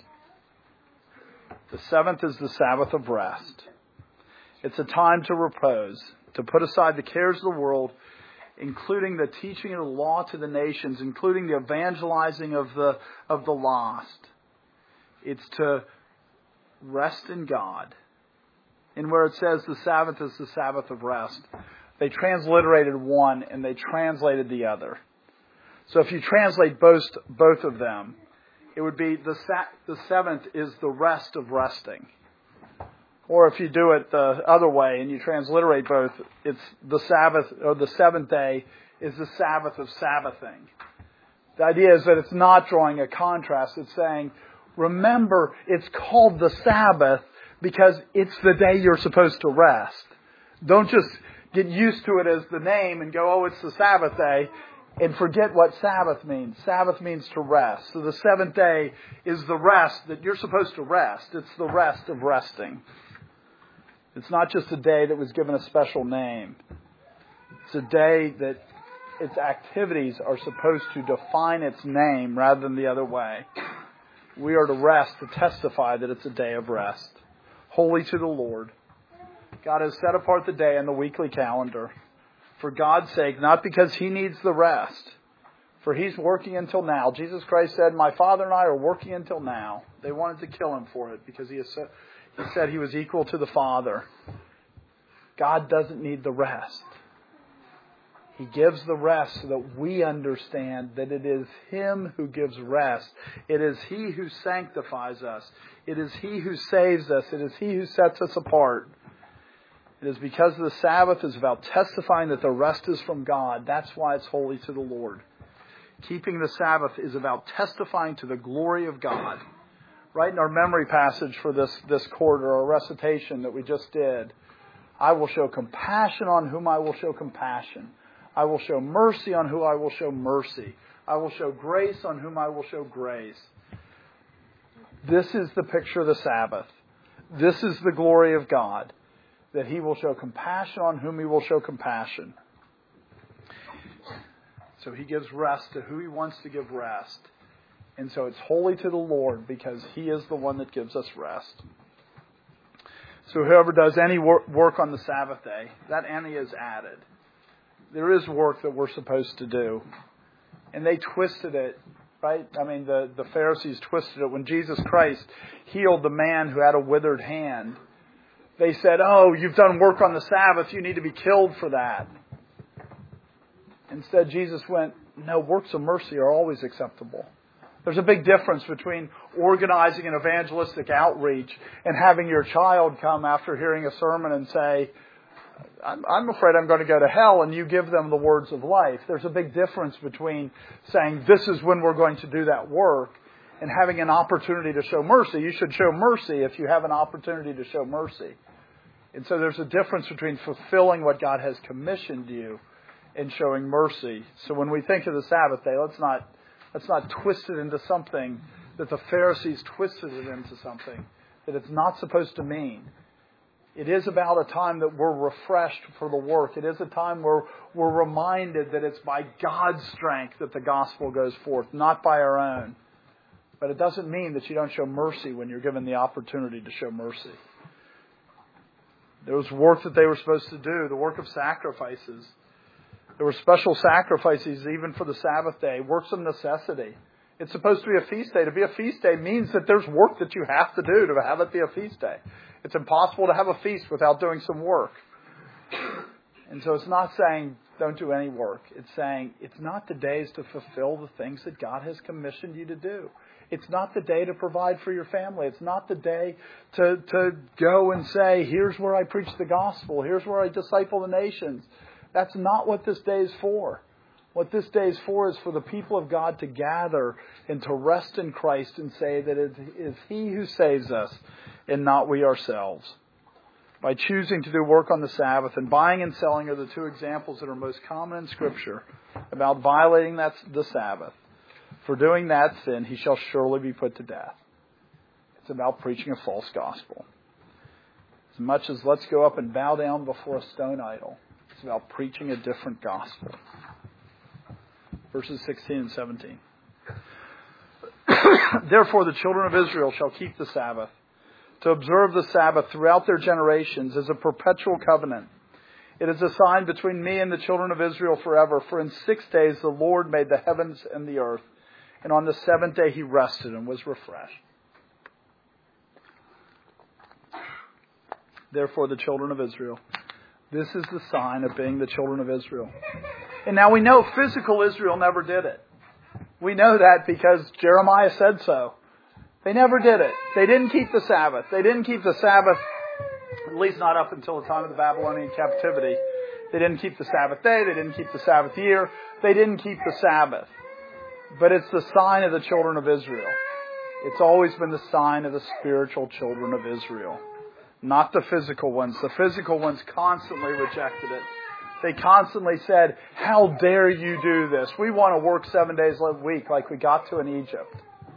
The seventh is the Sabbath of rest. It's a time to repose, to put aside the cares of the world, including the teaching of the law to the nations, including the evangelizing of the lost. It's to rest in God. And where it says the Sabbath is the Sabbath of rest, they transliterated one and they translated the other. So if you translate both of them, it would be the seventh is the rest of resting. Or if you do it the other way and you transliterate both, it's the Sabbath, or the seventh day is the Sabbath of Sabbathing. The idea is that it's not drawing a contrast. It's saying, remember, it's called the Sabbath because it's the day you're supposed to rest. Don't just get used to it as the name and go, oh, it's the Sabbath day, and forget what Sabbath means. Sabbath means to rest. So the seventh day is the rest that you're supposed to rest. It's the rest of resting. It's not just a day that was given a special name. It's a day that its activities are supposed to define its name rather than the other way. We are to rest, to testify that it's a day of rest. Holy to the Lord. God has set apart the day in the weekly calendar for God's sake, not because He needs the rest. For He's working until now. Jesus Christ said, my Father and I are working until now. They wanted to kill Him for it because He said He was equal to the Father. God doesn't need the rest. He gives the rest so that we understand that it is Him who gives rest. It is He who sanctifies us. It is He who saves us. It is He who sets us apart. It is because the Sabbath is about testifying that the rest is from God. That's why it's holy to the Lord. Keeping the Sabbath is about testifying to the glory of God. Right in our memory passage for this quarter, our recitation that we just did, I will show compassion on whom I will show compassion. I will show mercy on whom I will show mercy. I will show grace on whom I will show grace. This is the picture of the Sabbath. This is the glory of God, that He will show compassion on whom He will show compassion. So He gives rest to who He wants to give rest. And so it's holy to the Lord because He is the one that gives us rest. So whoever does any work on the Sabbath day, that any is added. There is work that we're supposed to do. And they twisted it, right? I mean, the Pharisees twisted it. When Jesus Christ healed the man who had a withered hand, they said, oh, you've done work on the Sabbath. You need to be killed for that. Instead, Jesus went, no, works of mercy are always acceptable. There's a big difference between organizing an evangelistic outreach and having your child come after hearing a sermon and say, I'm afraid I'm going to go to hell, and you give them the words of life. There's a big difference between saying, this is when we're going to do that work, and having an opportunity to show mercy. You should show mercy if you have an opportunity to show mercy. And so there's a difference between fulfilling what God has commissioned you and showing mercy. So when we think of the Sabbath day, let's not twist it into something that the Pharisees twisted it into something that it's not supposed to mean. It is about a time that we're refreshed for the work. It is a time where we're reminded that it's by God's strength that the gospel goes forth, not by our own. But it doesn't mean that you don't show mercy when you're given the opportunity to show mercy. There was work that they were supposed to do, the work of sacrifices. There were special sacrifices even for the Sabbath day, works of necessity. It's supposed to be a feast day. To be a feast day means that there's work that you have to do to have it be a feast day. It's impossible to have a feast without doing some work. And so it's not saying don't do any work. It's saying it's not the days to fulfill the things that God has commissioned you to do. It's not the day to provide for your family. It's not the day to go and say, here's where I preach the gospel. Here's where I disciple the nations. That's not what this day is for. What this day is for the people of God to gather and to rest in Christ and say that it is He who saves us and not we ourselves. By choosing to do work on the Sabbath, and buying and selling are the two examples that are most common in Scripture about violating the Sabbath. For doing that sin, he shall surely be put to death. It's about preaching a false gospel. As much as let's go up and bow down before a stone idol, it's about preaching a different gospel. Verses 16 and 17. Therefore the children of Israel shall keep the Sabbath, to observe the Sabbath throughout their generations as a perpetual covenant. It is a sign between me and the children of Israel forever. For in 6 days the Lord made the heavens and the earth, and on the seventh day he rested and was refreshed. Therefore the children of Israel. This is the sign of being the children of Israel. And now we know physical Israel never did it. We know that because Jeremiah said so. They never did it. They didn't keep the Sabbath. They didn't keep the Sabbath, at least not up until the time of the Babylonian captivity. They didn't keep the Sabbath day. They didn't keep the Sabbath year. They didn't keep the Sabbath. But it's the sign of the children of Israel. It's always been the sign of the spiritual children of Israel. Not the physical ones. The physical ones constantly rejected it. They constantly said, how dare you do this? We want to work 7 days a week like we got to in Egypt.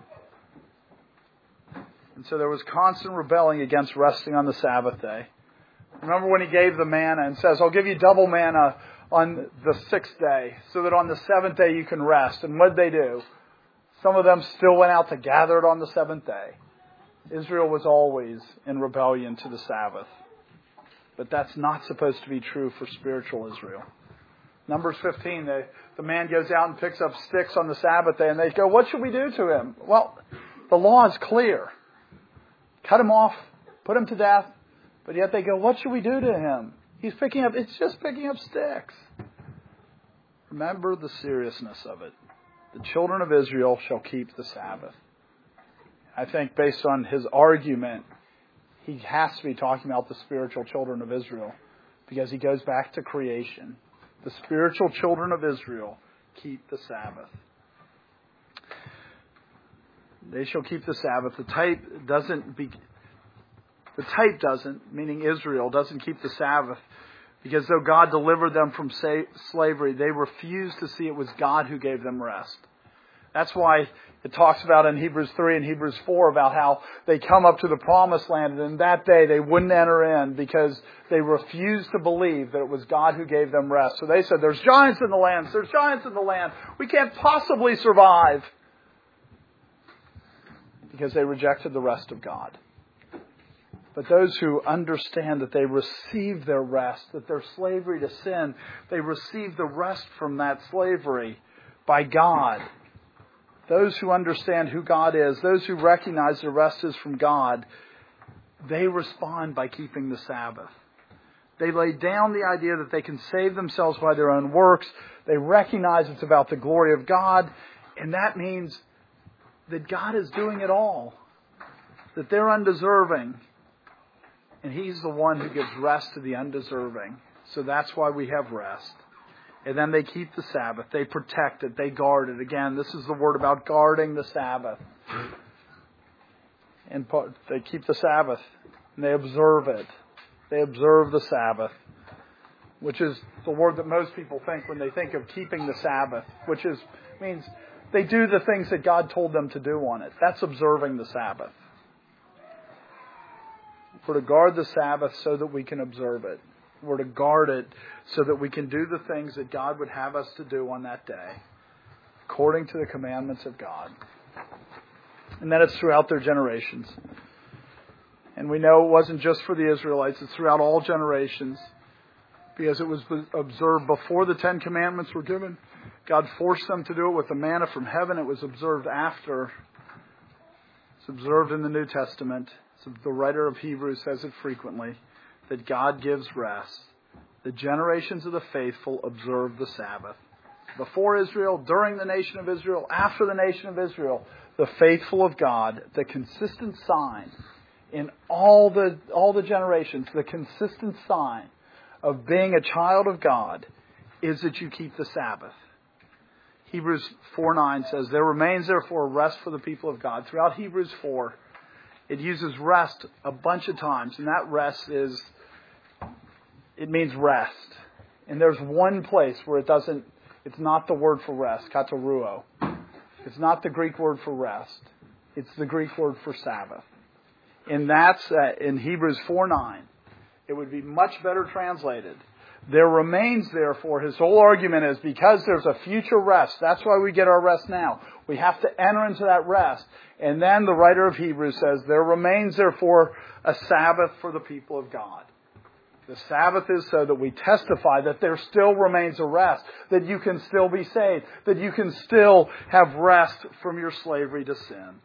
And so there was constant rebelling against resting on the Sabbath day. Remember when he gave the manna and says, I'll give you double manna on the 6th day so that on the 7th day you can rest. And what did they do? Some of them still went out to gather it on the 7th day. Israel was always in rebellion to the Sabbath. But that's not supposed to be true for spiritual Israel. Numbers 15, the man goes out and picks up sticks on the Sabbath day and they go, what should we do to him? Well, the law is clear. Cut him off, put him to death. But yet they go, what should we do to him? It's just picking up sticks. Remember the seriousness of it. The children of Israel shall keep the Sabbath. I think based on his argument, he has to be talking about the spiritual children of Israel because he goes back to creation. The spiritual children of Israel keep the Sabbath. They shall keep the Sabbath. The type doesn't, meaning Israel, doesn't keep the Sabbath because though God delivered them from slavery, they refused to see it was God who gave them rest. That's why it talks about in Hebrews 3 and Hebrews 4 about how they come up to the promised land and in that day they wouldn't enter in because they refused to believe that it was God who gave them rest. So they said, there's giants in the land. There's giants in the land. We can't possibly survive. Because they rejected the rest of God. But those who understand that they receive their rest, that their slavery to sin, they receive the rest from that slavery by God. Those who understand who God is, those who recognize the rest is from God, they respond by keeping the Sabbath. They lay down the idea that they can save themselves by their own works. They recognize it's about the glory of God. And that means that God is doing it all. That they're undeserving. And He's the one who gives rest to the undeserving. So that's why we have rest. And then they keep the Sabbath. They protect it. They guard it. Again, this is the word about guarding the Sabbath. And they keep the Sabbath. And they observe it. They observe the Sabbath. Which is the word that most people think when they think of keeping the Sabbath. Which means they do the things that God told them to do on it. That's observing the Sabbath. We're to guard the Sabbath so that we can observe it. We're to guard it so that we can do the things that God would have us to do on that day, according to the commandments of God. And that it's throughout their generations. And we know it wasn't just for the Israelites, it's throughout all generations, because it was observed before the Ten Commandments were given. God forced them to do it with the manna from heaven. It was observed after. It's observed in the New Testament. So the writer of Hebrews says it frequently, that God gives rest. The generations of the faithful observe the Sabbath. Before Israel, during the nation of Israel, after the nation of Israel, the faithful of God, the consistent sign in all the generations, the consistent sign of being a child of God is that you keep the Sabbath. Hebrews 4:9 says, there remains therefore rest for the people of God. Throughout Hebrews 4, it uses rest a bunch of times, and that rest it means rest. And there's one place where it's not the word for rest, kataruo. It's not the Greek word for rest. It's the Greek word for Sabbath. And that's in Hebrews 4:9. It would be much better translated. There remains, therefore, his whole argument is because there's a future rest. That's why we get our rest now. We have to enter into that rest. And then the writer of Hebrews says, there remains, therefore, a Sabbath for the people of God. The Sabbath is so that we testify that there still remains a rest, that you can still be saved, that you can still have rest from your slavery to sin.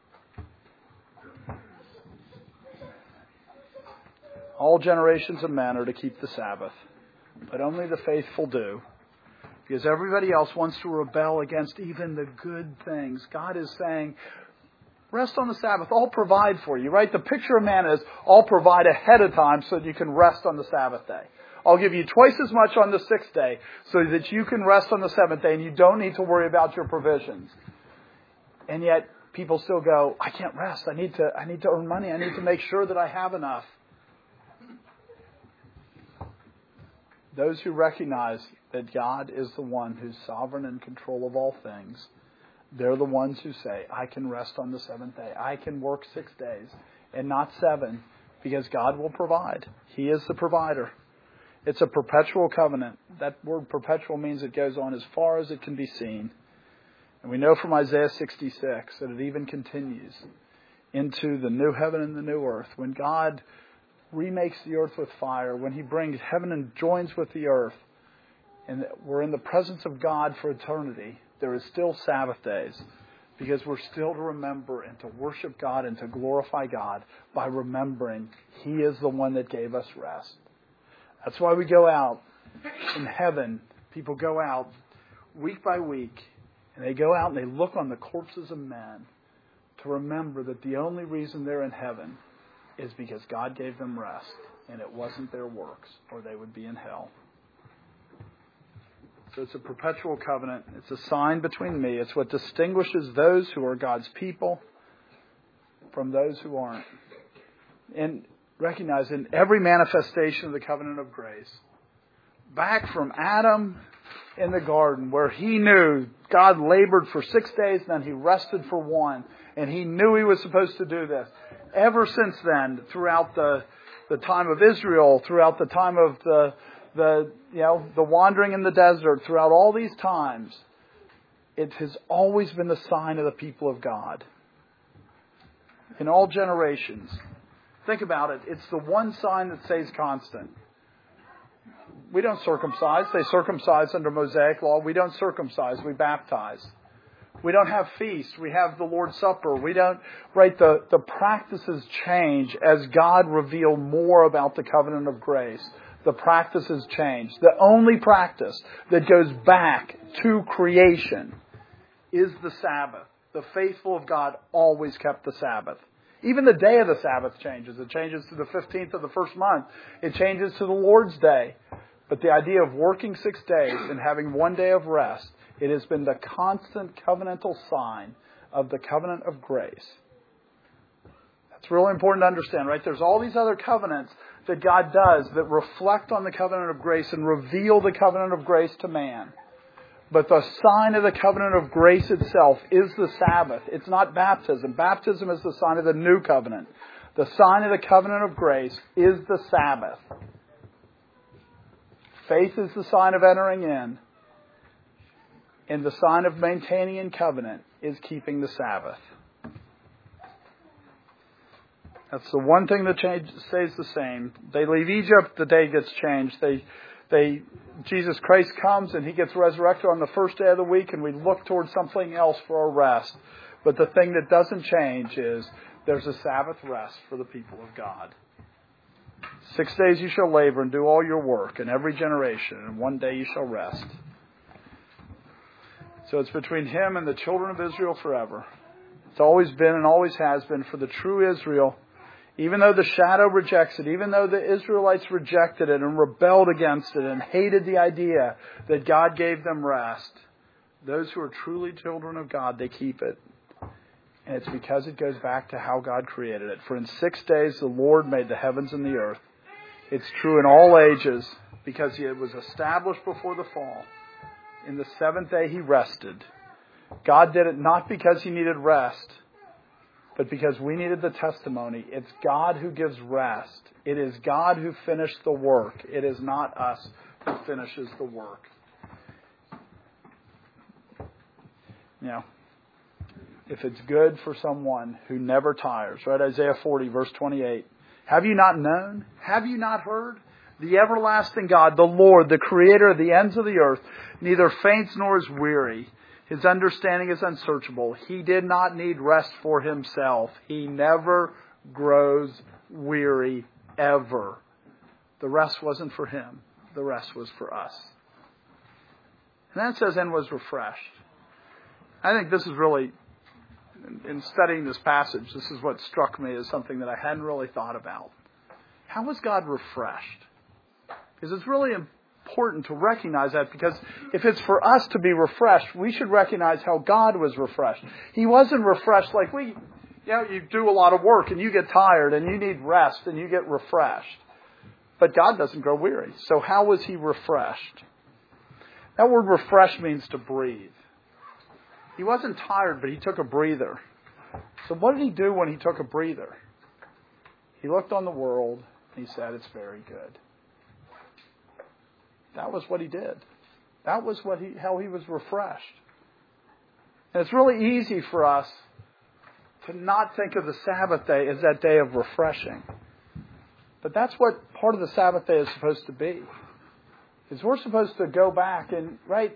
All generations of men are to keep the Sabbath, but only the faithful do. Because everybody else wants to rebel against even the good things. God is saying, rest on the Sabbath. I'll provide for you, right? The picture of man is, I'll provide ahead of time so that you can rest on the Sabbath day. I'll give you twice as much on the sixth day so that you can rest on the seventh day and you don't need to worry about your provisions. And yet people still go, I can't rest. I need to earn money. I need to make sure that I have enough. Those who recognize that God is the one who's sovereign and in control of all things, they're the ones who say, I can rest on the seventh day. I can work 6 days and not 7 because God will provide. He is the provider. It's a perpetual covenant. That word perpetual means it goes on as far as it can be seen. And we know from Isaiah 66 that it even continues into the new heaven and the new earth. When God remakes the earth with fire, when He brings heaven and joins with the earth, and we're in the presence of God for eternity, there is still Sabbath days because we're still to remember and to worship God and to glorify God by remembering He is the one that gave us rest. That's why we go out in heaven. People go out week by week and they go out and they look on the corpses of men to remember that the only reason they're in heaven is because God gave them rest and it wasn't their works or they would be in hell. So it's a perpetual covenant. It's a sign between me. It's what distinguishes those who are God's people from those who aren't. And recognize in every manifestation of the covenant of grace, back from Adam in the garden where he knew God labored for 6 days and then He rested for 1 and He knew He was supposed to do this. Ever since then, throughout the time of Israel, throughout the time of the wandering in the desert, throughout all these times, it has always been the sign of the people of God. In all generations. Think about it. It's the one sign that stays constant. We don't circumcise. They circumcise under Mosaic law. We don't circumcise. We baptize. We don't have feasts. We have the Lord's Supper. We don't, right? The practices change as God revealed more about the covenant of grace. The practices change. The only practice that goes back to creation is the Sabbath. The faithful of God always kept the Sabbath. Even the day of the Sabbath changes. It changes to the 15th of the first month. It changes to the Lord's Day. But the idea of working 6 days and having 1 day of rest, it has been the constant covenantal sign of the covenant of grace. That's really important to understand, right? There's all these other covenants that God does that reflect on the covenant of grace and reveal the covenant of grace to man. But the sign of the covenant of grace itself is the Sabbath. It's not baptism. Baptism is the sign of the new covenant. The sign of the covenant of grace is the Sabbath. Faith is the sign of entering in. And the sign of maintaining in covenant is keeping the Sabbath. That's the one thing that stays the same. They leave Egypt, the day gets changed. Jesus Christ comes and He gets resurrected on the first day of the week and we look towards something else for our rest. But the thing that doesn't change is there's a Sabbath rest for the people of God. 6 days you shall labor and do all your work in every generation, and 1 day you shall rest. So it's between Him and the children of Israel forever. It's always been and always has been for the true Israel. Even though the shadow rejects it, even though the Israelites rejected it and rebelled against it and hated the idea that God gave them rest, those who are truly children of God, they keep it. And it's because it goes back to how God created it. For in 6 days the Lord made the heavens and the earth. It's true in all ages because it was established before the fall. In the seventh day He rested. God did it not because He needed rest, but because we needed the testimony. It's God who gives rest. It is God who finished the work. It is not us who finishes the work. Now, if it's good for someone who never tires, right? Isaiah 40, verse 28. Have you not known? Have you not heard? The everlasting God, the Lord, the Creator of the ends of the earth, neither faints nor is weary. His understanding is unsearchable. He did not need rest for Himself. He never grows weary, ever. The rest wasn't for Him. The rest was for us. And then it says, and was refreshed. I think this is really, in studying this passage, this is what struck me as something that I hadn't really thought about. How was God refreshed? Because it's really important to recognize that, because if it's for us to be refreshed, we should recognize how God was refreshed. He wasn't refreshed like you do a lot of work and you get tired and you need rest and you get refreshed. But God doesn't grow weary. So how was He refreshed? That word refresh means to breathe. He wasn't tired, but He took a breather. So what did He do when He took a breather? He looked on the world and He said, it's very good. That was what He did. That was how He was refreshed. And it's really easy for us to not think of the Sabbath day as that day of refreshing. But that's what part of the Sabbath day is supposed to be. Is we're supposed to go back and, right,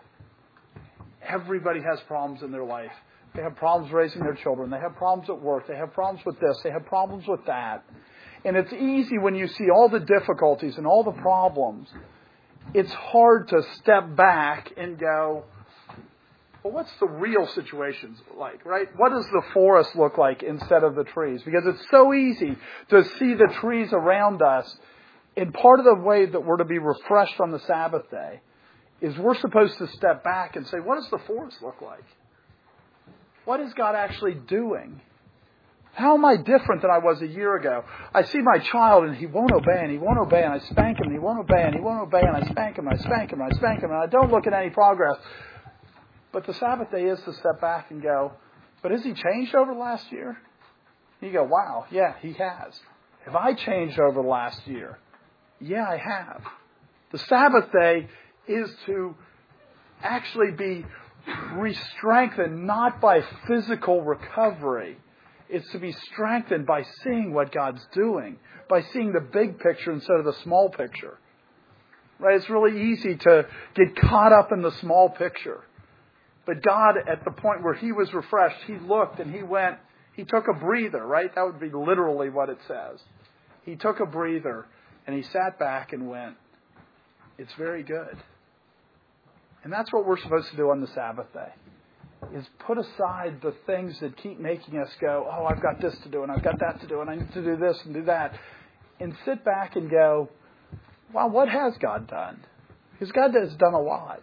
everybody has problems in their life. They have problems raising their children. They have problems at work. They have problems with this. They have problems with that. And it's easy when you see all the difficulties and all the problems. It's hard to step back and go, well, what's the real situation like, right? What does the forest look like instead of the trees? Because it's so easy to see the trees around us. And part of the way that we're to be refreshed on the Sabbath day is we're supposed to step back and say, what does the forest look like? What is God actually doing? How am I different than I was a year ago? I see my child and he won't obey and he won't obey and I spank him and he won't obey and he won't obey and I spank him and I spank him and I spank him and I don't look at any progress. But the Sabbath day is to step back and go, but has he changed over the last year? You go, wow, yeah, he has. Have I changed over the last year? Yeah, I have. The Sabbath day is to actually be re-strengthened, not by physical recovery. It's to be strengthened by seeing what God's doing, by seeing the big picture instead of the small picture. Right? It's really easy to get caught up in the small picture. But God, at the point where He was refreshed, He looked and He went, He took a breather, right? That would be literally what it says. He took a breather and He sat back and went, it's very good. And that's what we're supposed to do on the Sabbath day. Is put aside the things that keep making us go, oh, I've got this to do and I've got that to do and I need to do this and do that. And sit back and go, wow, what has God done? Because God has done a lot.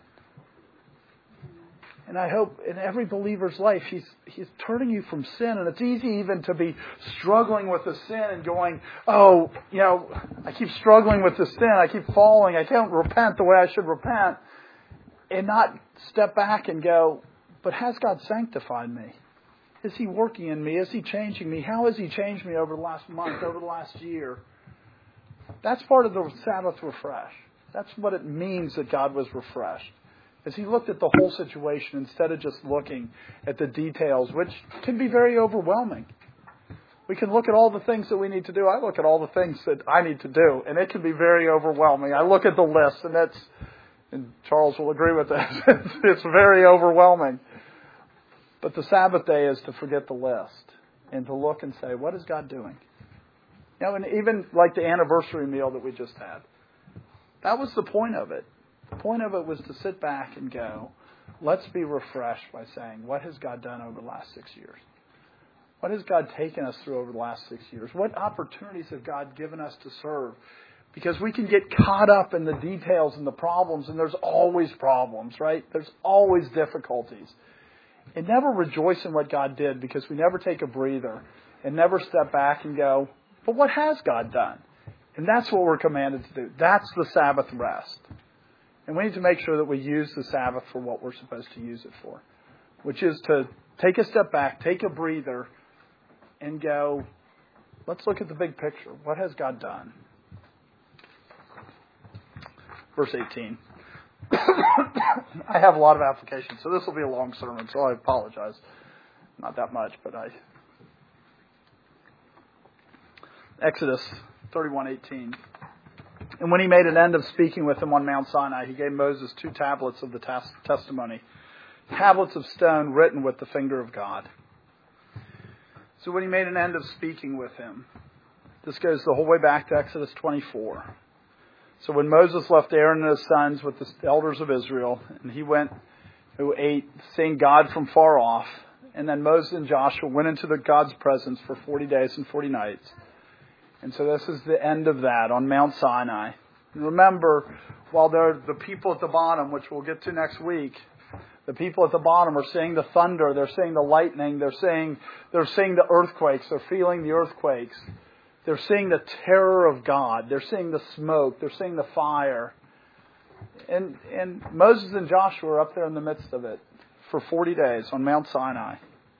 And I hope in every believer's life, He's turning you from sin. And it's easy even to be struggling with the sin and going, oh, I keep struggling with the sin. I keep falling. I can't repent the way I should repent. And not step back and go, but has God sanctified me? Is He working in me? Is He changing me? How has He changed me over the last month, over the last year? That's part of the Sabbath refresh. That's what it means that God was refreshed. As He looked at the whole situation instead of just looking at the details, which can be very overwhelming. We can look at all the things that we need to do. I look at all the things that I need to do, and it can be very overwhelming. I look at the list, and Charles will agree with that. It's very overwhelming. But the Sabbath day is to forget the list and to look and say, what is God doing? And even like the anniversary meal that we just had, that was the point of it. The point of it was to sit back and go, let's be refreshed by saying, what has God done over the last 6 years? What has God taken us through over the last 6 years? What opportunities have God given us to serve? Because we can get caught up in the details and the problems, and there's always problems, right? There's always difficulties. And never rejoice in what God did, because we never take a breather and never step back and go, but what has God done? And that's what we're commanded to do. That's the Sabbath rest. And we need to make sure that we use the Sabbath for what we're supposed to use it for, which is to take a step back, take a breather, and go, let's look at the big picture. What has God done? Verse 18. I have a lot of applications, so this will be a long sermon, so I apologize. Not that much, but Exodus 31:18. And when he made an end of speaking with them on Mount Sinai, he gave Moses 2 tablets of the testimony, tablets of stone written with the finger of God. So when he made an end of speaking with him, this goes the whole way back to Exodus 24. So when Moses left Aaron and his sons with the elders of Israel, and he went, who ate, seeing God from far off, and then Moses and Joshua went into God's presence for 40 days and 40 nights. And so this is the end of that on Mount Sinai. And remember, while the people at the bottom, which we'll get to next week, the people at the bottom are seeing the thunder, they're seeing the lightning, they're seeing the earthquakes, they're feeling the earthquakes. They're seeing the terror of God. They're seeing the smoke. They're seeing the fire. And Moses and Joshua are up there in the midst of it for 40 days on Mount Sinai.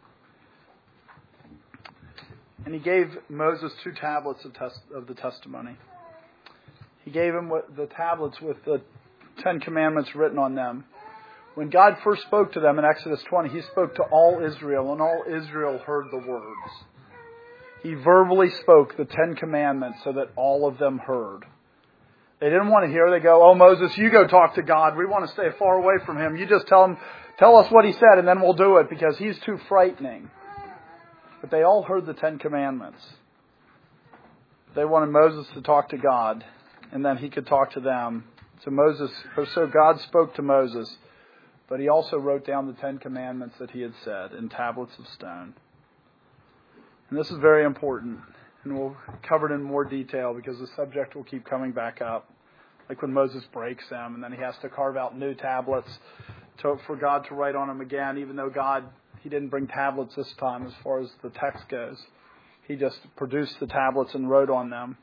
And he gave Moses 2 tablets of the testimony. He gave him the tablets with the 10 commandments written on them. When God first spoke to them in Exodus 20, he spoke to all Israel, and all Israel heard the words. He verbally spoke the 10 commandments so that all of them heard. They didn't want to hear. They go, oh, Moses, you go talk to God. We want to stay far away from him. You just tell us what he said, and then we'll do it, because he's too frightening. But they all heard the 10 commandments. They wanted Moses to talk to God, and then he could talk to them. So God spoke to Moses, but he also wrote down the 10 commandments that he had said in tablets of stone. And this is very important, and we'll cover it in more detail because the subject will keep coming back up. Like when Moses breaks them, and then he has to carve out new tablets for God to write on them again, even though he didn't bring tablets this time as far as the text goes. He just produced the tablets and wrote on them.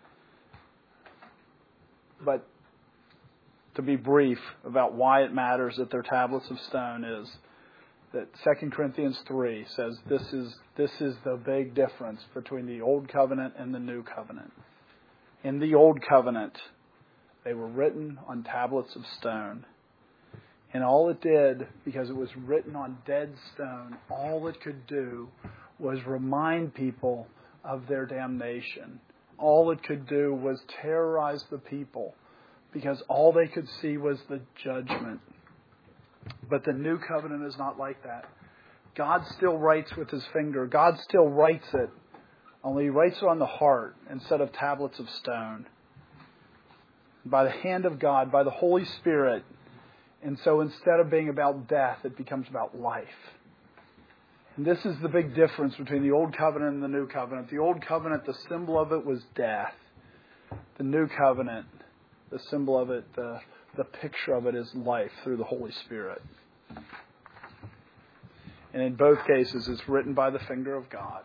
But to be brief about why it matters that they're tablets of stone is that 2 Corinthians 3 says this is the big difference between the Old Covenant and the New Covenant. In the Old Covenant, they were written on tablets of stone. And all it did, because it was written on dead stone, all it could do was remind people of their damnation. All it could do was terrorize the people, because all they could see was the judgment. But the New Covenant is not like that. God still writes with his finger. God still writes it. Only he writes it on the heart instead of tablets of stone. By the hand of God, by the Holy Spirit. And so instead of being about death, it becomes about life. And this is the big difference between the Old Covenant and the New Covenant. The Old Covenant, the symbol of it was death. The New Covenant, the symbol of it, the picture of it is life through the Holy Spirit. And in both cases, it's written by the finger of God.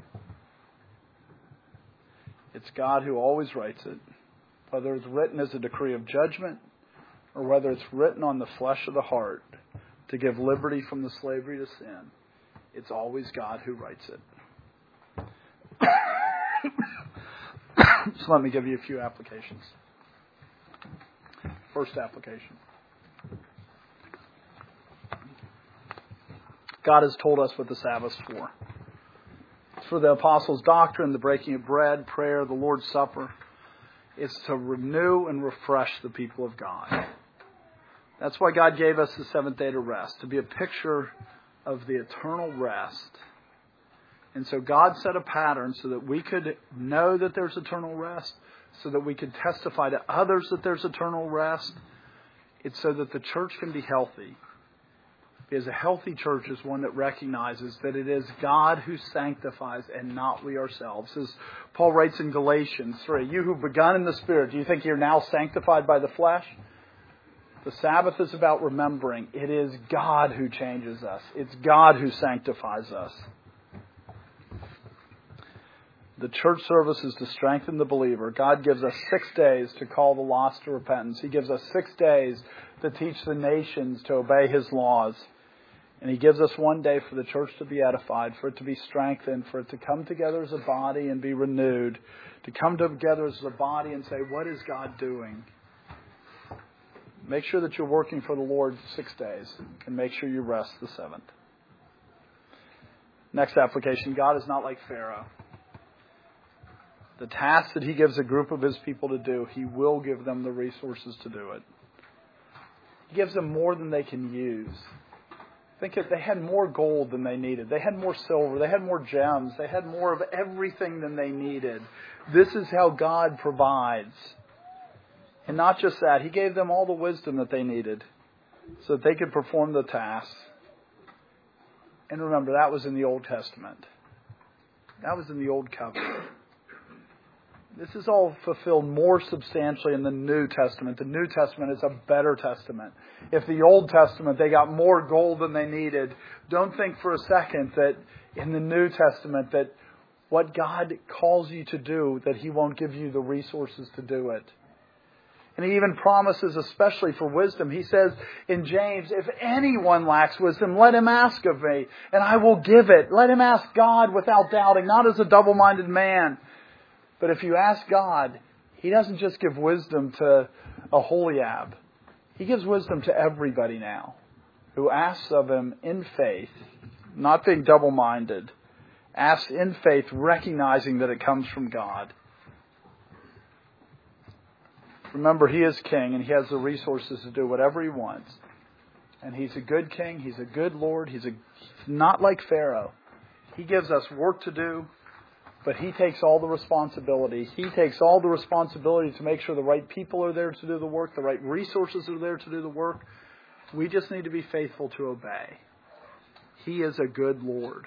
It's God who always writes it, whether it's written as a decree of judgment or whether it's written on the flesh of the heart to give liberty from the slavery to sin. It's always God who writes it. So let me give you a few applications. First application. God has told us what the Sabbath's for. It's for the apostles' doctrine, the breaking of bread, prayer, the Lord's Supper. It's to renew and refresh the people of God. That's why God gave us the seventh day to rest, to be a picture of the eternal rest. And so God set a pattern so that we could know that there's eternal rest, so that we could testify to others that there's eternal rest. It's so that the church can be healthy. Because a healthy church is one that recognizes that it is God who sanctifies and not we ourselves. As Paul writes in Galatians 3, you who've begun in the Spirit, do you think you're now sanctified by the flesh? The Sabbath is about remembering it is God who changes us. It's God who sanctifies us. The church service is to strengthen the believer. God gives us 6 days to call the lost to repentance. He gives us 6 days to teach the nations to obey His laws. And He gives us 1 day for the church to be edified, for it to be strengthened, for it to come together as a body and be renewed, to come together as a body and say, what is God doing? Make sure that you're working for the Lord 6 days, and make sure you rest the 7th. Next application, God is not like Pharaoh. The task that He gives a group of His people to do, He will give them the resources to do it. He gives them more than they can use. Think if they had more gold than they needed. They had more silver. They had more gems. They had more of everything than they needed. This is how God provides. And not just that, He gave them all the wisdom that they needed so that they could perform the tasks. And remember, that was in the Old Testament. That was in the Old Covenant. This is all fulfilled more substantially in the New Testament. The New Testament is a better testament. If the Old Testament, they got more gold than they needed, don't think for a second that in the New Testament that what God calls you to do, that He won't give you the resources to do it. And He even promises, especially for wisdom, He says in James, if anyone lacks wisdom, let him ask of me, and I will give it. Let him ask God without doubting, not as a double-minded man. But if you ask God, He doesn't just give wisdom to Aholiab. He gives wisdom to everybody now who asks of Him in faith, not being double-minded. Asks in faith, recognizing that it comes from God. Remember, He is King and He has the resources to do whatever He wants. And He's a good King. He's a good Lord. He's not like Pharaoh. He gives us work to do. But He takes all the responsibility. He takes all the responsibility to make sure the right people are there to do the work, the right resources are there to do the work. We just need to be faithful to obey. He is a good Lord.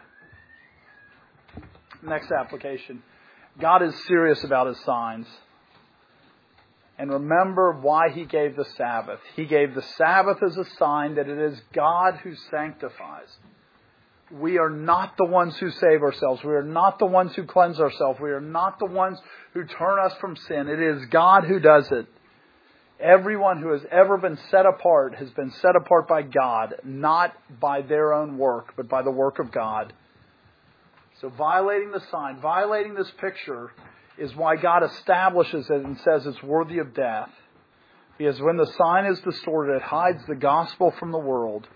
Next application. God is serious about His signs. And remember why He gave the Sabbath. He gave the Sabbath as a sign that it is God who sanctifies. We are not the ones who save ourselves. We are not the ones who cleanse ourselves. We are not the ones who turn us from sin. It is God who does it. Everyone who has ever been set apart has been set apart by God, not by their own work, but by the work of God. So violating the sign, violating this picture, is why God establishes it and says it's worthy of death. Because when the sign is distorted, it hides the gospel from the world.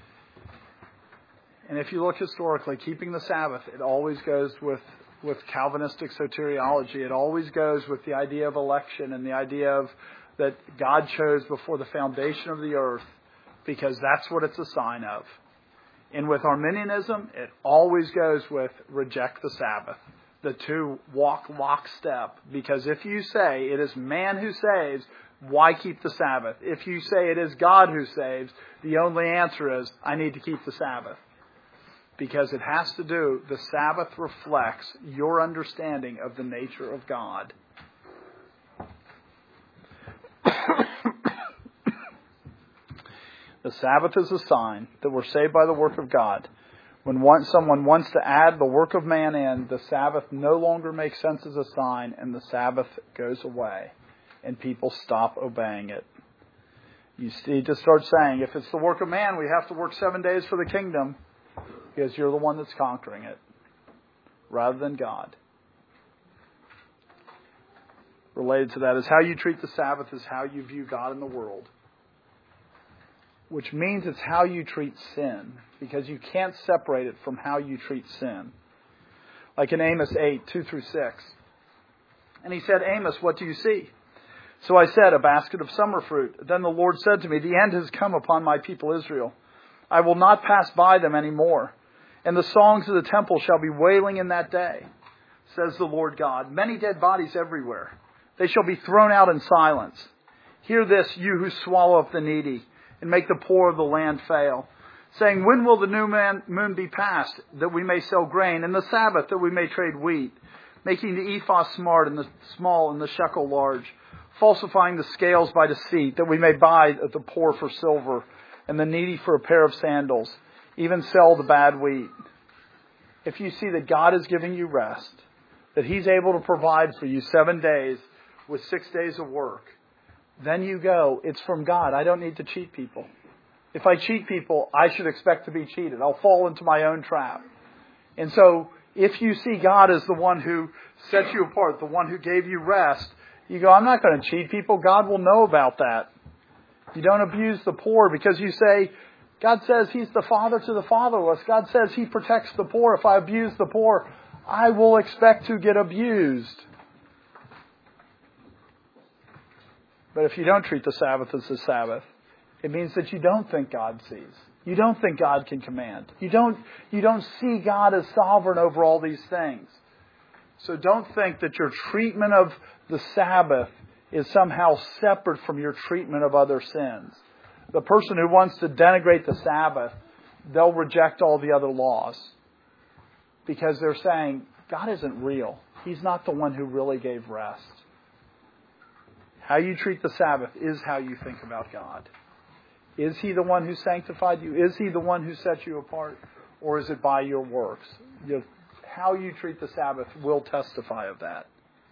And if you look historically, keeping the Sabbath, it always goes with Calvinistic soteriology. It always goes with the idea of election and the idea of that God chose before the foundation of the earth, because that's what it's a sign of. And with Arminianism, it always goes with reject the Sabbath. The two walk lockstep, because if you say it is man who saves, why keep the Sabbath? If you say it is God who saves, the only answer is, I need to keep the Sabbath. Because it has to do, the Sabbath reflects your understanding of the nature of God. The Sabbath is a sign that we're saved by the work of God. When someone wants to add the work of man in, the Sabbath no longer makes sense as a sign, and the Sabbath goes away, and people stop obeying it. You need to start saying, if it's the work of man, we have to work 7 days for the kingdom. Because you're the one that's conquering it, rather than God. Related to that is how you treat the Sabbath is how you view God in the world. Which means it's how you treat sin. Because you can't separate it from how you treat sin. Like in Amos 8, 2-6. And he said, Amos, what do you see? So I said, a basket of summer fruit. Then the Lord said to me, the end has come upon my people Israel. I will not pass by them anymore. And the songs of the temple shall be wailing in that day, says the Lord God. Many dead bodies everywhere. They shall be thrown out in silence. Hear this, you who swallow up the needy and make the poor of the land fail. saying, when will the new moon be passed, that we may sell grain, and the Sabbath, that we may trade wheat, making the ephah small and the shekel large, falsifying the scales by deceit, that we may buy the poor for silver, and the needy for a pair of sandals, even sell the bad wheat. If you see that God is giving you rest, that He's able to provide for you 7 days with 6 days of work, then you go, it's from God. I don't need to cheat people. If I cheat people, I should expect to be cheated. I'll fall into my own trap. And so, if you see God as the one who set you apart, the one who gave you rest, you go, I'm not going to cheat people. God will know about that. You don't abuse the poor because you say, God says He's the father to the fatherless. God says He protects the poor. If I abuse the poor, I will expect to get abused. But if you don't treat the Sabbath as the Sabbath, it means that you don't think God sees. You don't think God can command. You don't see God as sovereign over all these things. So don't think that your treatment of the Sabbath is somehow separate from your treatment of other sins. The person who wants to denigrate the Sabbath, they'll reject all the other laws. Because they're saying, God isn't real. He's not the one who really gave rest. How you treat the Sabbath is how you think about God. Is He the one who sanctified you? Is He the one who set you apart? Or is it by your works? How you treat the Sabbath will testify of that.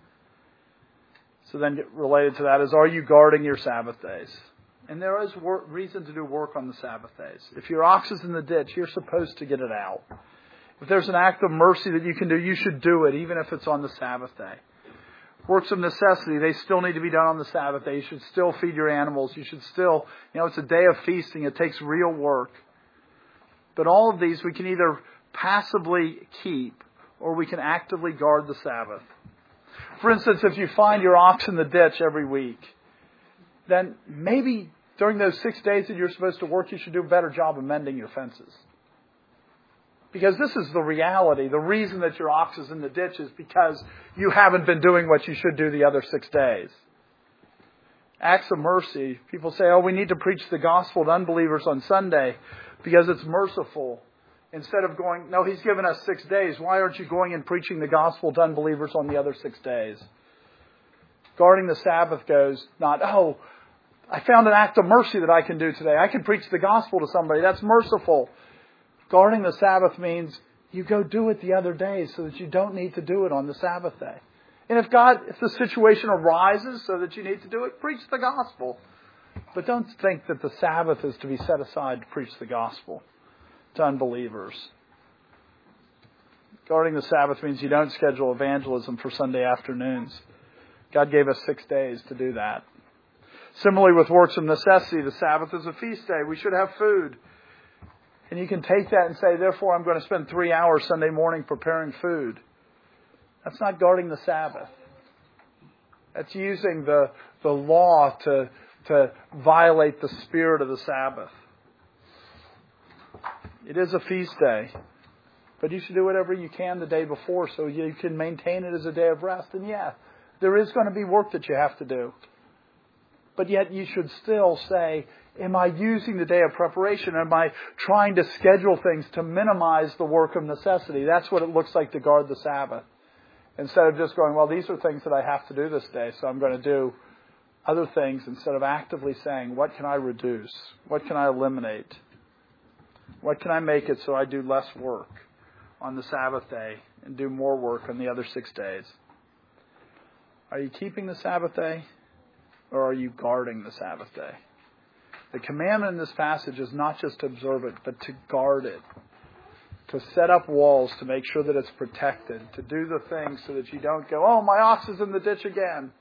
So then related to that is, are you guarding your Sabbath days? And there is reason to do work on the Sabbath days. If your ox is in the ditch, you're supposed to get it out. If there's an act of mercy that you can do, you should do it, even if it's on the Sabbath day. Works of necessity, they still need to be done on the Sabbath day. You should still feed your animals. You should still, it's a day of feasting. It takes real work. But all of these we can either passively keep or we can actively guard the Sabbath. For instance, if you find your ox in the ditch every week, then maybe during those 6 days that you're supposed to work, you should do a better job of mending your fences. Because this is the reality. The reason that your ox is in the ditch is because you haven't been doing what you should do the other 6 days. Acts of mercy. People say, we need to preach the gospel to unbelievers on Sunday because it's merciful. Instead of going, no, He's given us 6 days. Why aren't you going and preaching the gospel to unbelievers on the other 6 days? Guarding the Sabbath goes not, I found an act of mercy that I can do today. I can preach the gospel to somebody. That's merciful. Guarding the Sabbath means you go do it the other days so that you don't need to do it on the Sabbath day. And if the situation arises so that you need to do it, preach the gospel. But don't think that the Sabbath is to be set aside to preach the gospel to unbelievers. Guarding the Sabbath means you don't schedule evangelism for Sunday afternoons. God gave us 6 days to do that. Similarly, with works of necessity, the Sabbath is a feast day. We should have food. And you can take that and say, therefore, I'm going to spend 3 hours Sunday morning preparing food. That's not guarding the Sabbath. That's using the law to violate the spirit of the Sabbath. It is a feast day. But you should do whatever you can the day before so you can maintain it as a day of rest. And there is going to be work that you have to do. But yet you should still say, am I using the day of preparation? Am I trying to schedule things to minimize the work of necessity? That's what it looks like to guard the Sabbath. Instead of just going, these are things that I have to do this day, so I'm going to do other things instead of actively saying, what can I reduce? What can I eliminate? What can I make it so I do less work on the Sabbath day and do more work on the other 6 days? Are you keeping the Sabbath day or are you guarding the Sabbath day? The commandment in this passage is not just to observe it, but to guard it. To set up walls to make sure that it's protected. To do the things so that you don't go, my ox is in the ditch again.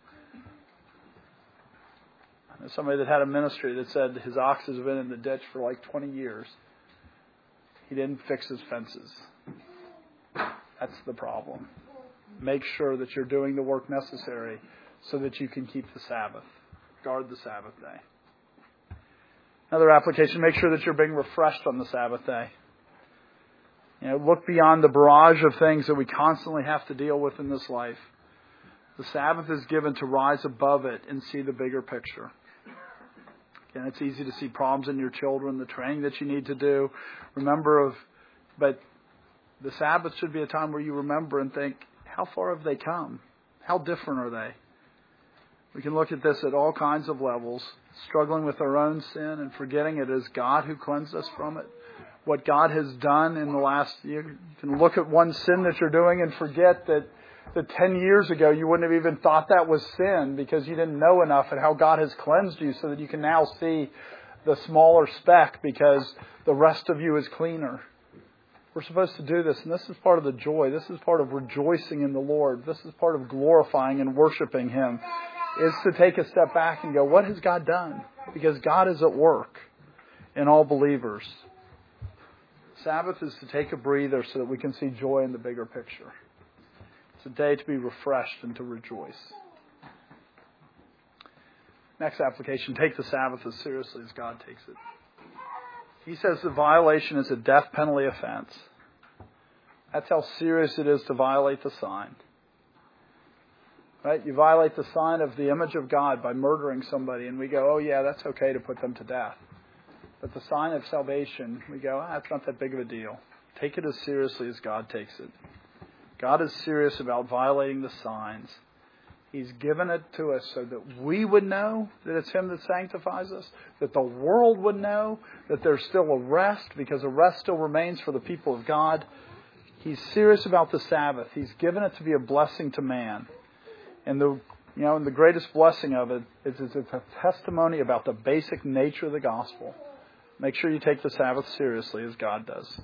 There's somebody that had a ministry that said his ox has been in the ditch for like 20 years. He didn't fix his fences. That's the problem. Make sure that you're doing the work necessary so that you can keep the Sabbath. Guard the Sabbath day. Another application, make sure that you're being refreshed on the Sabbath day. Look beyond the barrage of things that we constantly have to deal with in this life. The Sabbath is given to rise above it and see the bigger picture. And it's easy to see problems in your children, the training that you need to do. But the Sabbath should be a time where you remember and think, how far have they come? How different are they? We can look at this at all kinds of levels, struggling with our own sin and forgetting it is God who cleansed us from it. What God has done in the last year. You can look at one sin that you're doing and forget that 10 years ago you wouldn't have even thought that was sin because you didn't know enough and how God has cleansed you so that you can now see the smaller speck because the rest of you is cleaner. We're supposed to do this, and this is part of the joy. This is part of rejoicing in the Lord. This is part of glorifying and worshiping Him, is to take a step back and go, what has God done? Because God is at work in all believers. Sabbath is to take a breather so that we can see joy in the bigger picture. It's a day to be refreshed and to rejoice. Next application, take the Sabbath as seriously as God takes it. He says the violation is a death penalty offense. That's how serious it is to violate the sign. Right? You violate the sign of the image of God by murdering somebody, and we go, oh yeah, that's okay to put them to death. But the sign of salvation, we go, it's not that big of a deal. Take it as seriously as God takes it. God is serious about violating the signs. He's given it to us so that we would know that it's Him that sanctifies us, that the world would know that there's still a rest, because a rest still remains for the people of God. He's serious about the Sabbath. He's given it to be a blessing to man. And the greatest blessing of it is it's a testimony about the basic nature of the gospel. Make sure you take the Sabbath seriously as God does.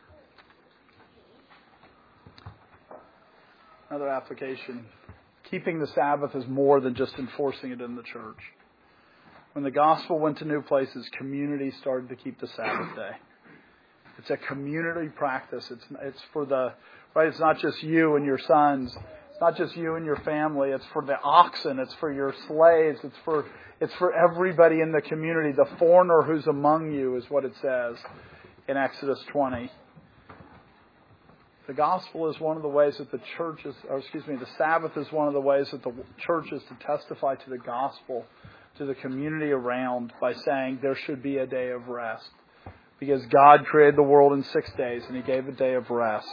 Another application. Keeping the Sabbath is more than just enforcing it in the church. When the gospel went to new places, communities started to keep the Sabbath day. It's a community practice. It's for the right. It's not just you and your sons. It's not just you and your family. It's for the oxen. It's for your slaves. It's for everybody in the community. The foreigner who's among you is what it says in Exodus 20. The gospel is one of the ways that the Sabbath is one of the ways that the church is to testify to the gospel to the community around by saying there should be a day of rest. Because God created the world in 6 days and He gave a day of rest.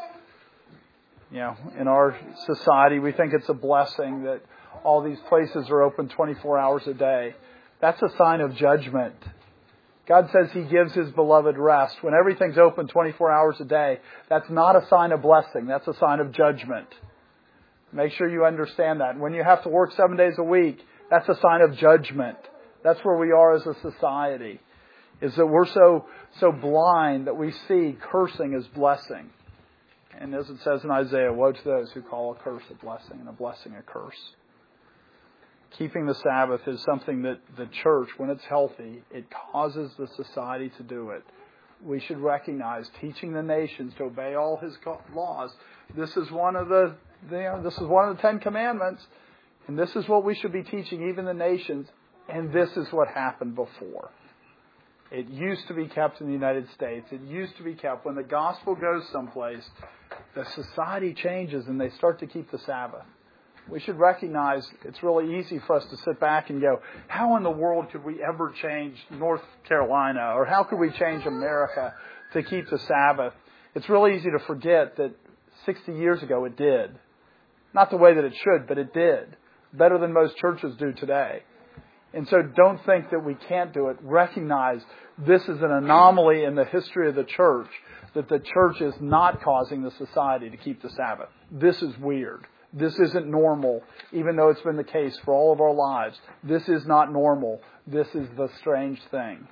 In our society, we think it's a blessing that all these places are open 24 hours a day. That's a sign of judgment. God says He gives His beloved rest. When everything's open 24 hours a day, that's not a sign of blessing. That's a sign of judgment. Make sure you understand that. When you have to work 7 days a week, that's a sign of judgment. That's where we are as a society. Is that we're so blind that we see cursing as blessing. And as it says in Isaiah, woe to those who call a curse a blessing and a blessing a curse. Keeping the Sabbath is something that the church, when it's healthy, it causes the society to do it. We should recognize teaching the nations to obey all His laws. This is one of the 10 Commandments, and this is what we should be teaching even the nations. And this is what happened before. It used to be kept in the United States. It used to be kept when the gospel goes someplace. The society changes and they start to keep the Sabbath. We should recognize it's really easy for us to sit back and go, how in the world could we ever change North Carolina? Or how could we change America to keep the Sabbath? It's really easy to forget that 60 years ago it did. Not the way that it should, but it did. Better than most churches do today. And so don't think that we can't do it. Recognize this is an anomaly in the history of the church, that the church is not causing the society to keep the Sabbath. This is weird. This isn't normal, even though it's been the case for all of our lives. This is not normal. This is the strange thing.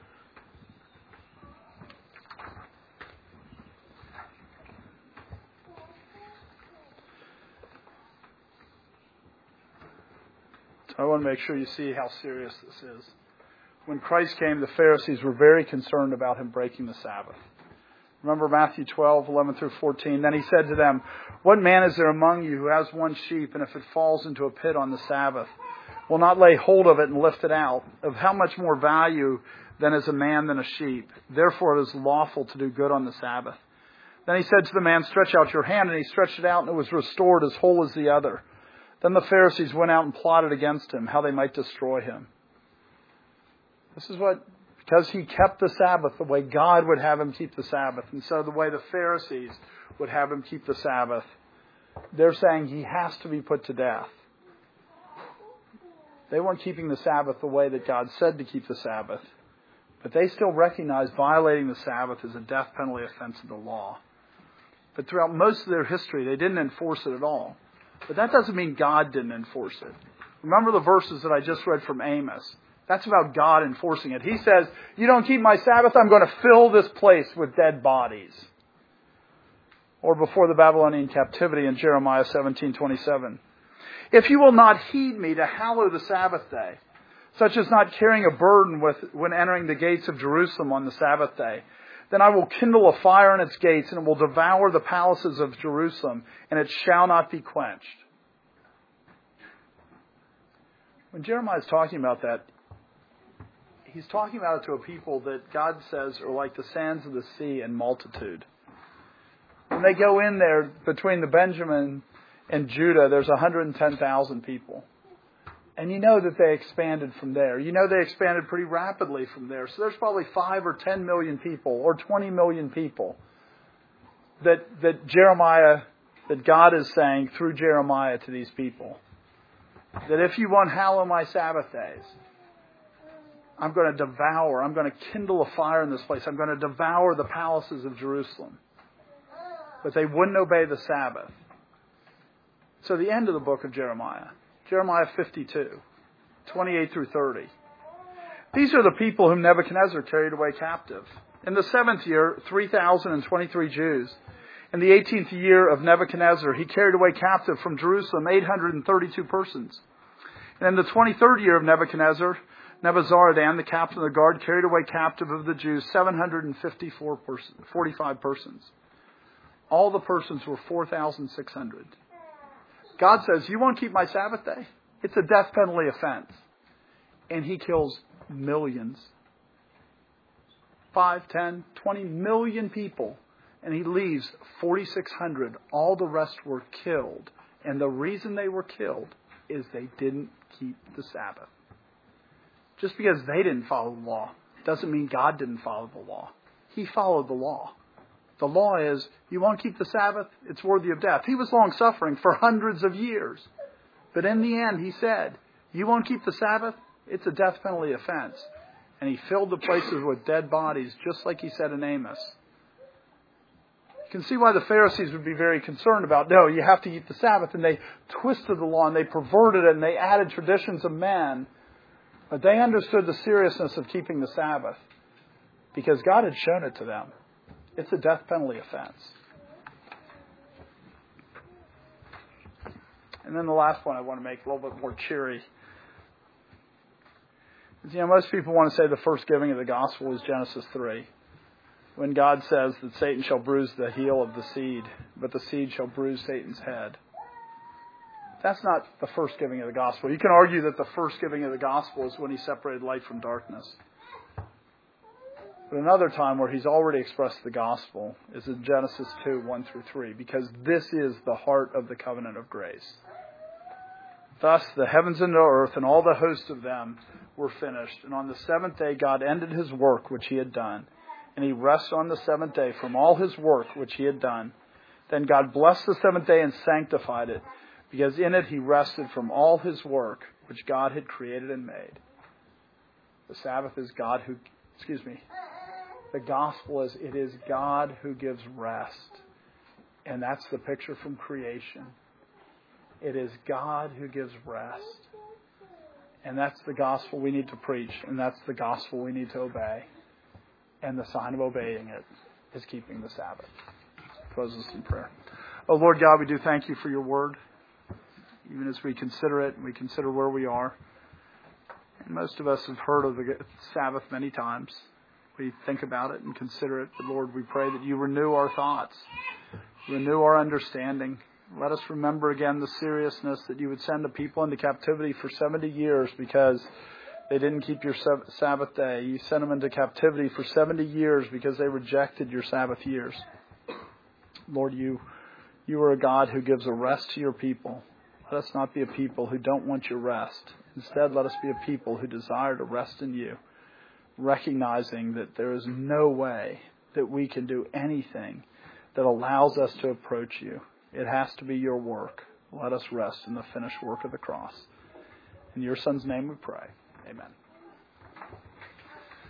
So I want to make sure you see how serious this is. When Christ came, the Pharisees were very concerned about Him breaking the Sabbath. Remember Matthew 12, 11 through 14. Then He said to them, what man is there among you who has one sheep, and if it falls into a pit on the Sabbath, will not lay hold of it and lift it out? Of how much more value then is a man than a sheep? Therefore it is lawful to do good on the Sabbath. Then He said to the man, stretch out your hand. And he stretched it out, and it was restored as whole as the other. Then the Pharisees went out and plotted against Him, how they might destroy Him. This is because he kept the Sabbath the way God would have him keep the Sabbath, and so the way the Pharisees would have him keep the Sabbath, they're saying he has to be put to death. They weren't keeping the Sabbath the way that God said to keep the Sabbath, but they still recognize violating the Sabbath as a death penalty offense of the law. But throughout most of their history, they didn't enforce it at all. But that doesn't mean God didn't enforce it. Remember the verses that I just read from Amos. That's about God enforcing it. He says, you don't keep my Sabbath, I'm going to fill this place with dead bodies. Or before the Babylonian captivity in Jeremiah 17:27. If you will not heed me to hallow the Sabbath day, such as not carrying a burden when entering the gates of Jerusalem on the Sabbath day, then I will kindle a fire in its gates, and it will devour the palaces of Jerusalem, and it shall not be quenched. When Jeremiah is talking about that, he's talking about it to a people that God says are like the sands of the sea in multitude. When they go in there between the Benjamin and Judah, there's 110,000 people. And you know that they expanded from there. You know they expanded pretty rapidly from there. So there's probably 5 or 10 million people or 20 million people that God is saying through Jeremiah to these people. That if you won't hallow my Sabbath days, I'm going to kindle a fire in this place. I'm going to devour the palaces of Jerusalem. But they wouldn't obey the Sabbath. So the end of the book of Jeremiah 52, 28 through 30. These are the people whom Nebuchadnezzar carried away captive. In the 7th year, 3,023 Jews. In the 18th year of Nebuchadnezzar, he carried away captive from Jerusalem 832 persons. And in the 23rd year of Nebuchadnezzar, Nebuzaradan, the captain of the guard, carried away captive of the Jews 745 persons. All the persons were 4,600. God says, you won't keep my Sabbath day? It's a death penalty offense. And he kills millions. 5, 10, 20 million people. And he leaves 4,600. All the rest were killed. And the reason they were killed is they didn't keep the Sabbath. Just because they didn't follow the law doesn't mean God didn't follow the law. He followed the law. The law is, you won't keep the Sabbath, it's worthy of death. He was long-suffering for hundreds of years. But in the end, he said, you won't keep the Sabbath, it's a death penalty offense. And he filled the places with dead bodies, just like he said in Amos. You can see why the Pharisees would be very concerned about, no, you have to keep the Sabbath. And they twisted the law, and they perverted it, and they added traditions of men. But they understood the seriousness of keeping the Sabbath, because God had shown it to them. It's a death penalty offense. And then the last one I want to make a little bit more cheery. Is, most people want to say the first giving of the gospel is Genesis 3. When God says that Satan shall bruise the heel of the seed, but the seed shall bruise Satan's head. That's not the first giving of the gospel. You can argue that the first giving of the gospel is when he separated light from darkness. But another time where he's already expressed the gospel is in Genesis 2, 1 through 3, because this is the heart of the covenant of grace. Thus the heavens and the earth and all the hosts of them were finished. And on the 7th day God ended his work which he had done. And he rested on the 7th day from all his work which he had done. Then God blessed the 7th day and sanctified it, because in it he rested from all his work which God had created and made. The Sabbath is the gospel is, it is God who gives rest. And that's the picture from creation. It is God who gives rest. And that's the gospel we need to preach. And that's the gospel we need to obey. And the sign of obeying it is keeping the Sabbath. Close us in prayer. Oh, Lord God, we do thank you for your word. Even as we consider it, and we consider where we are. And most of us have heard of the Sabbath many times. We think about it and consider it. But Lord, we pray that you renew our thoughts, renew our understanding. Let us remember again the seriousness that you would send the people into captivity for 70 years because they didn't keep your Sabbath day. You sent them into captivity for 70 years because they rejected your Sabbath years. Lord, you are a God who gives a rest to your people. Let us not be a people who don't want your rest. Instead, let us be a people who desire to rest in you. recognizing that there is no way that we can do anything that allows us to approach you. It has to be your work. Let us rest in the finished work of the cross. In your Son's name we pray. Amen.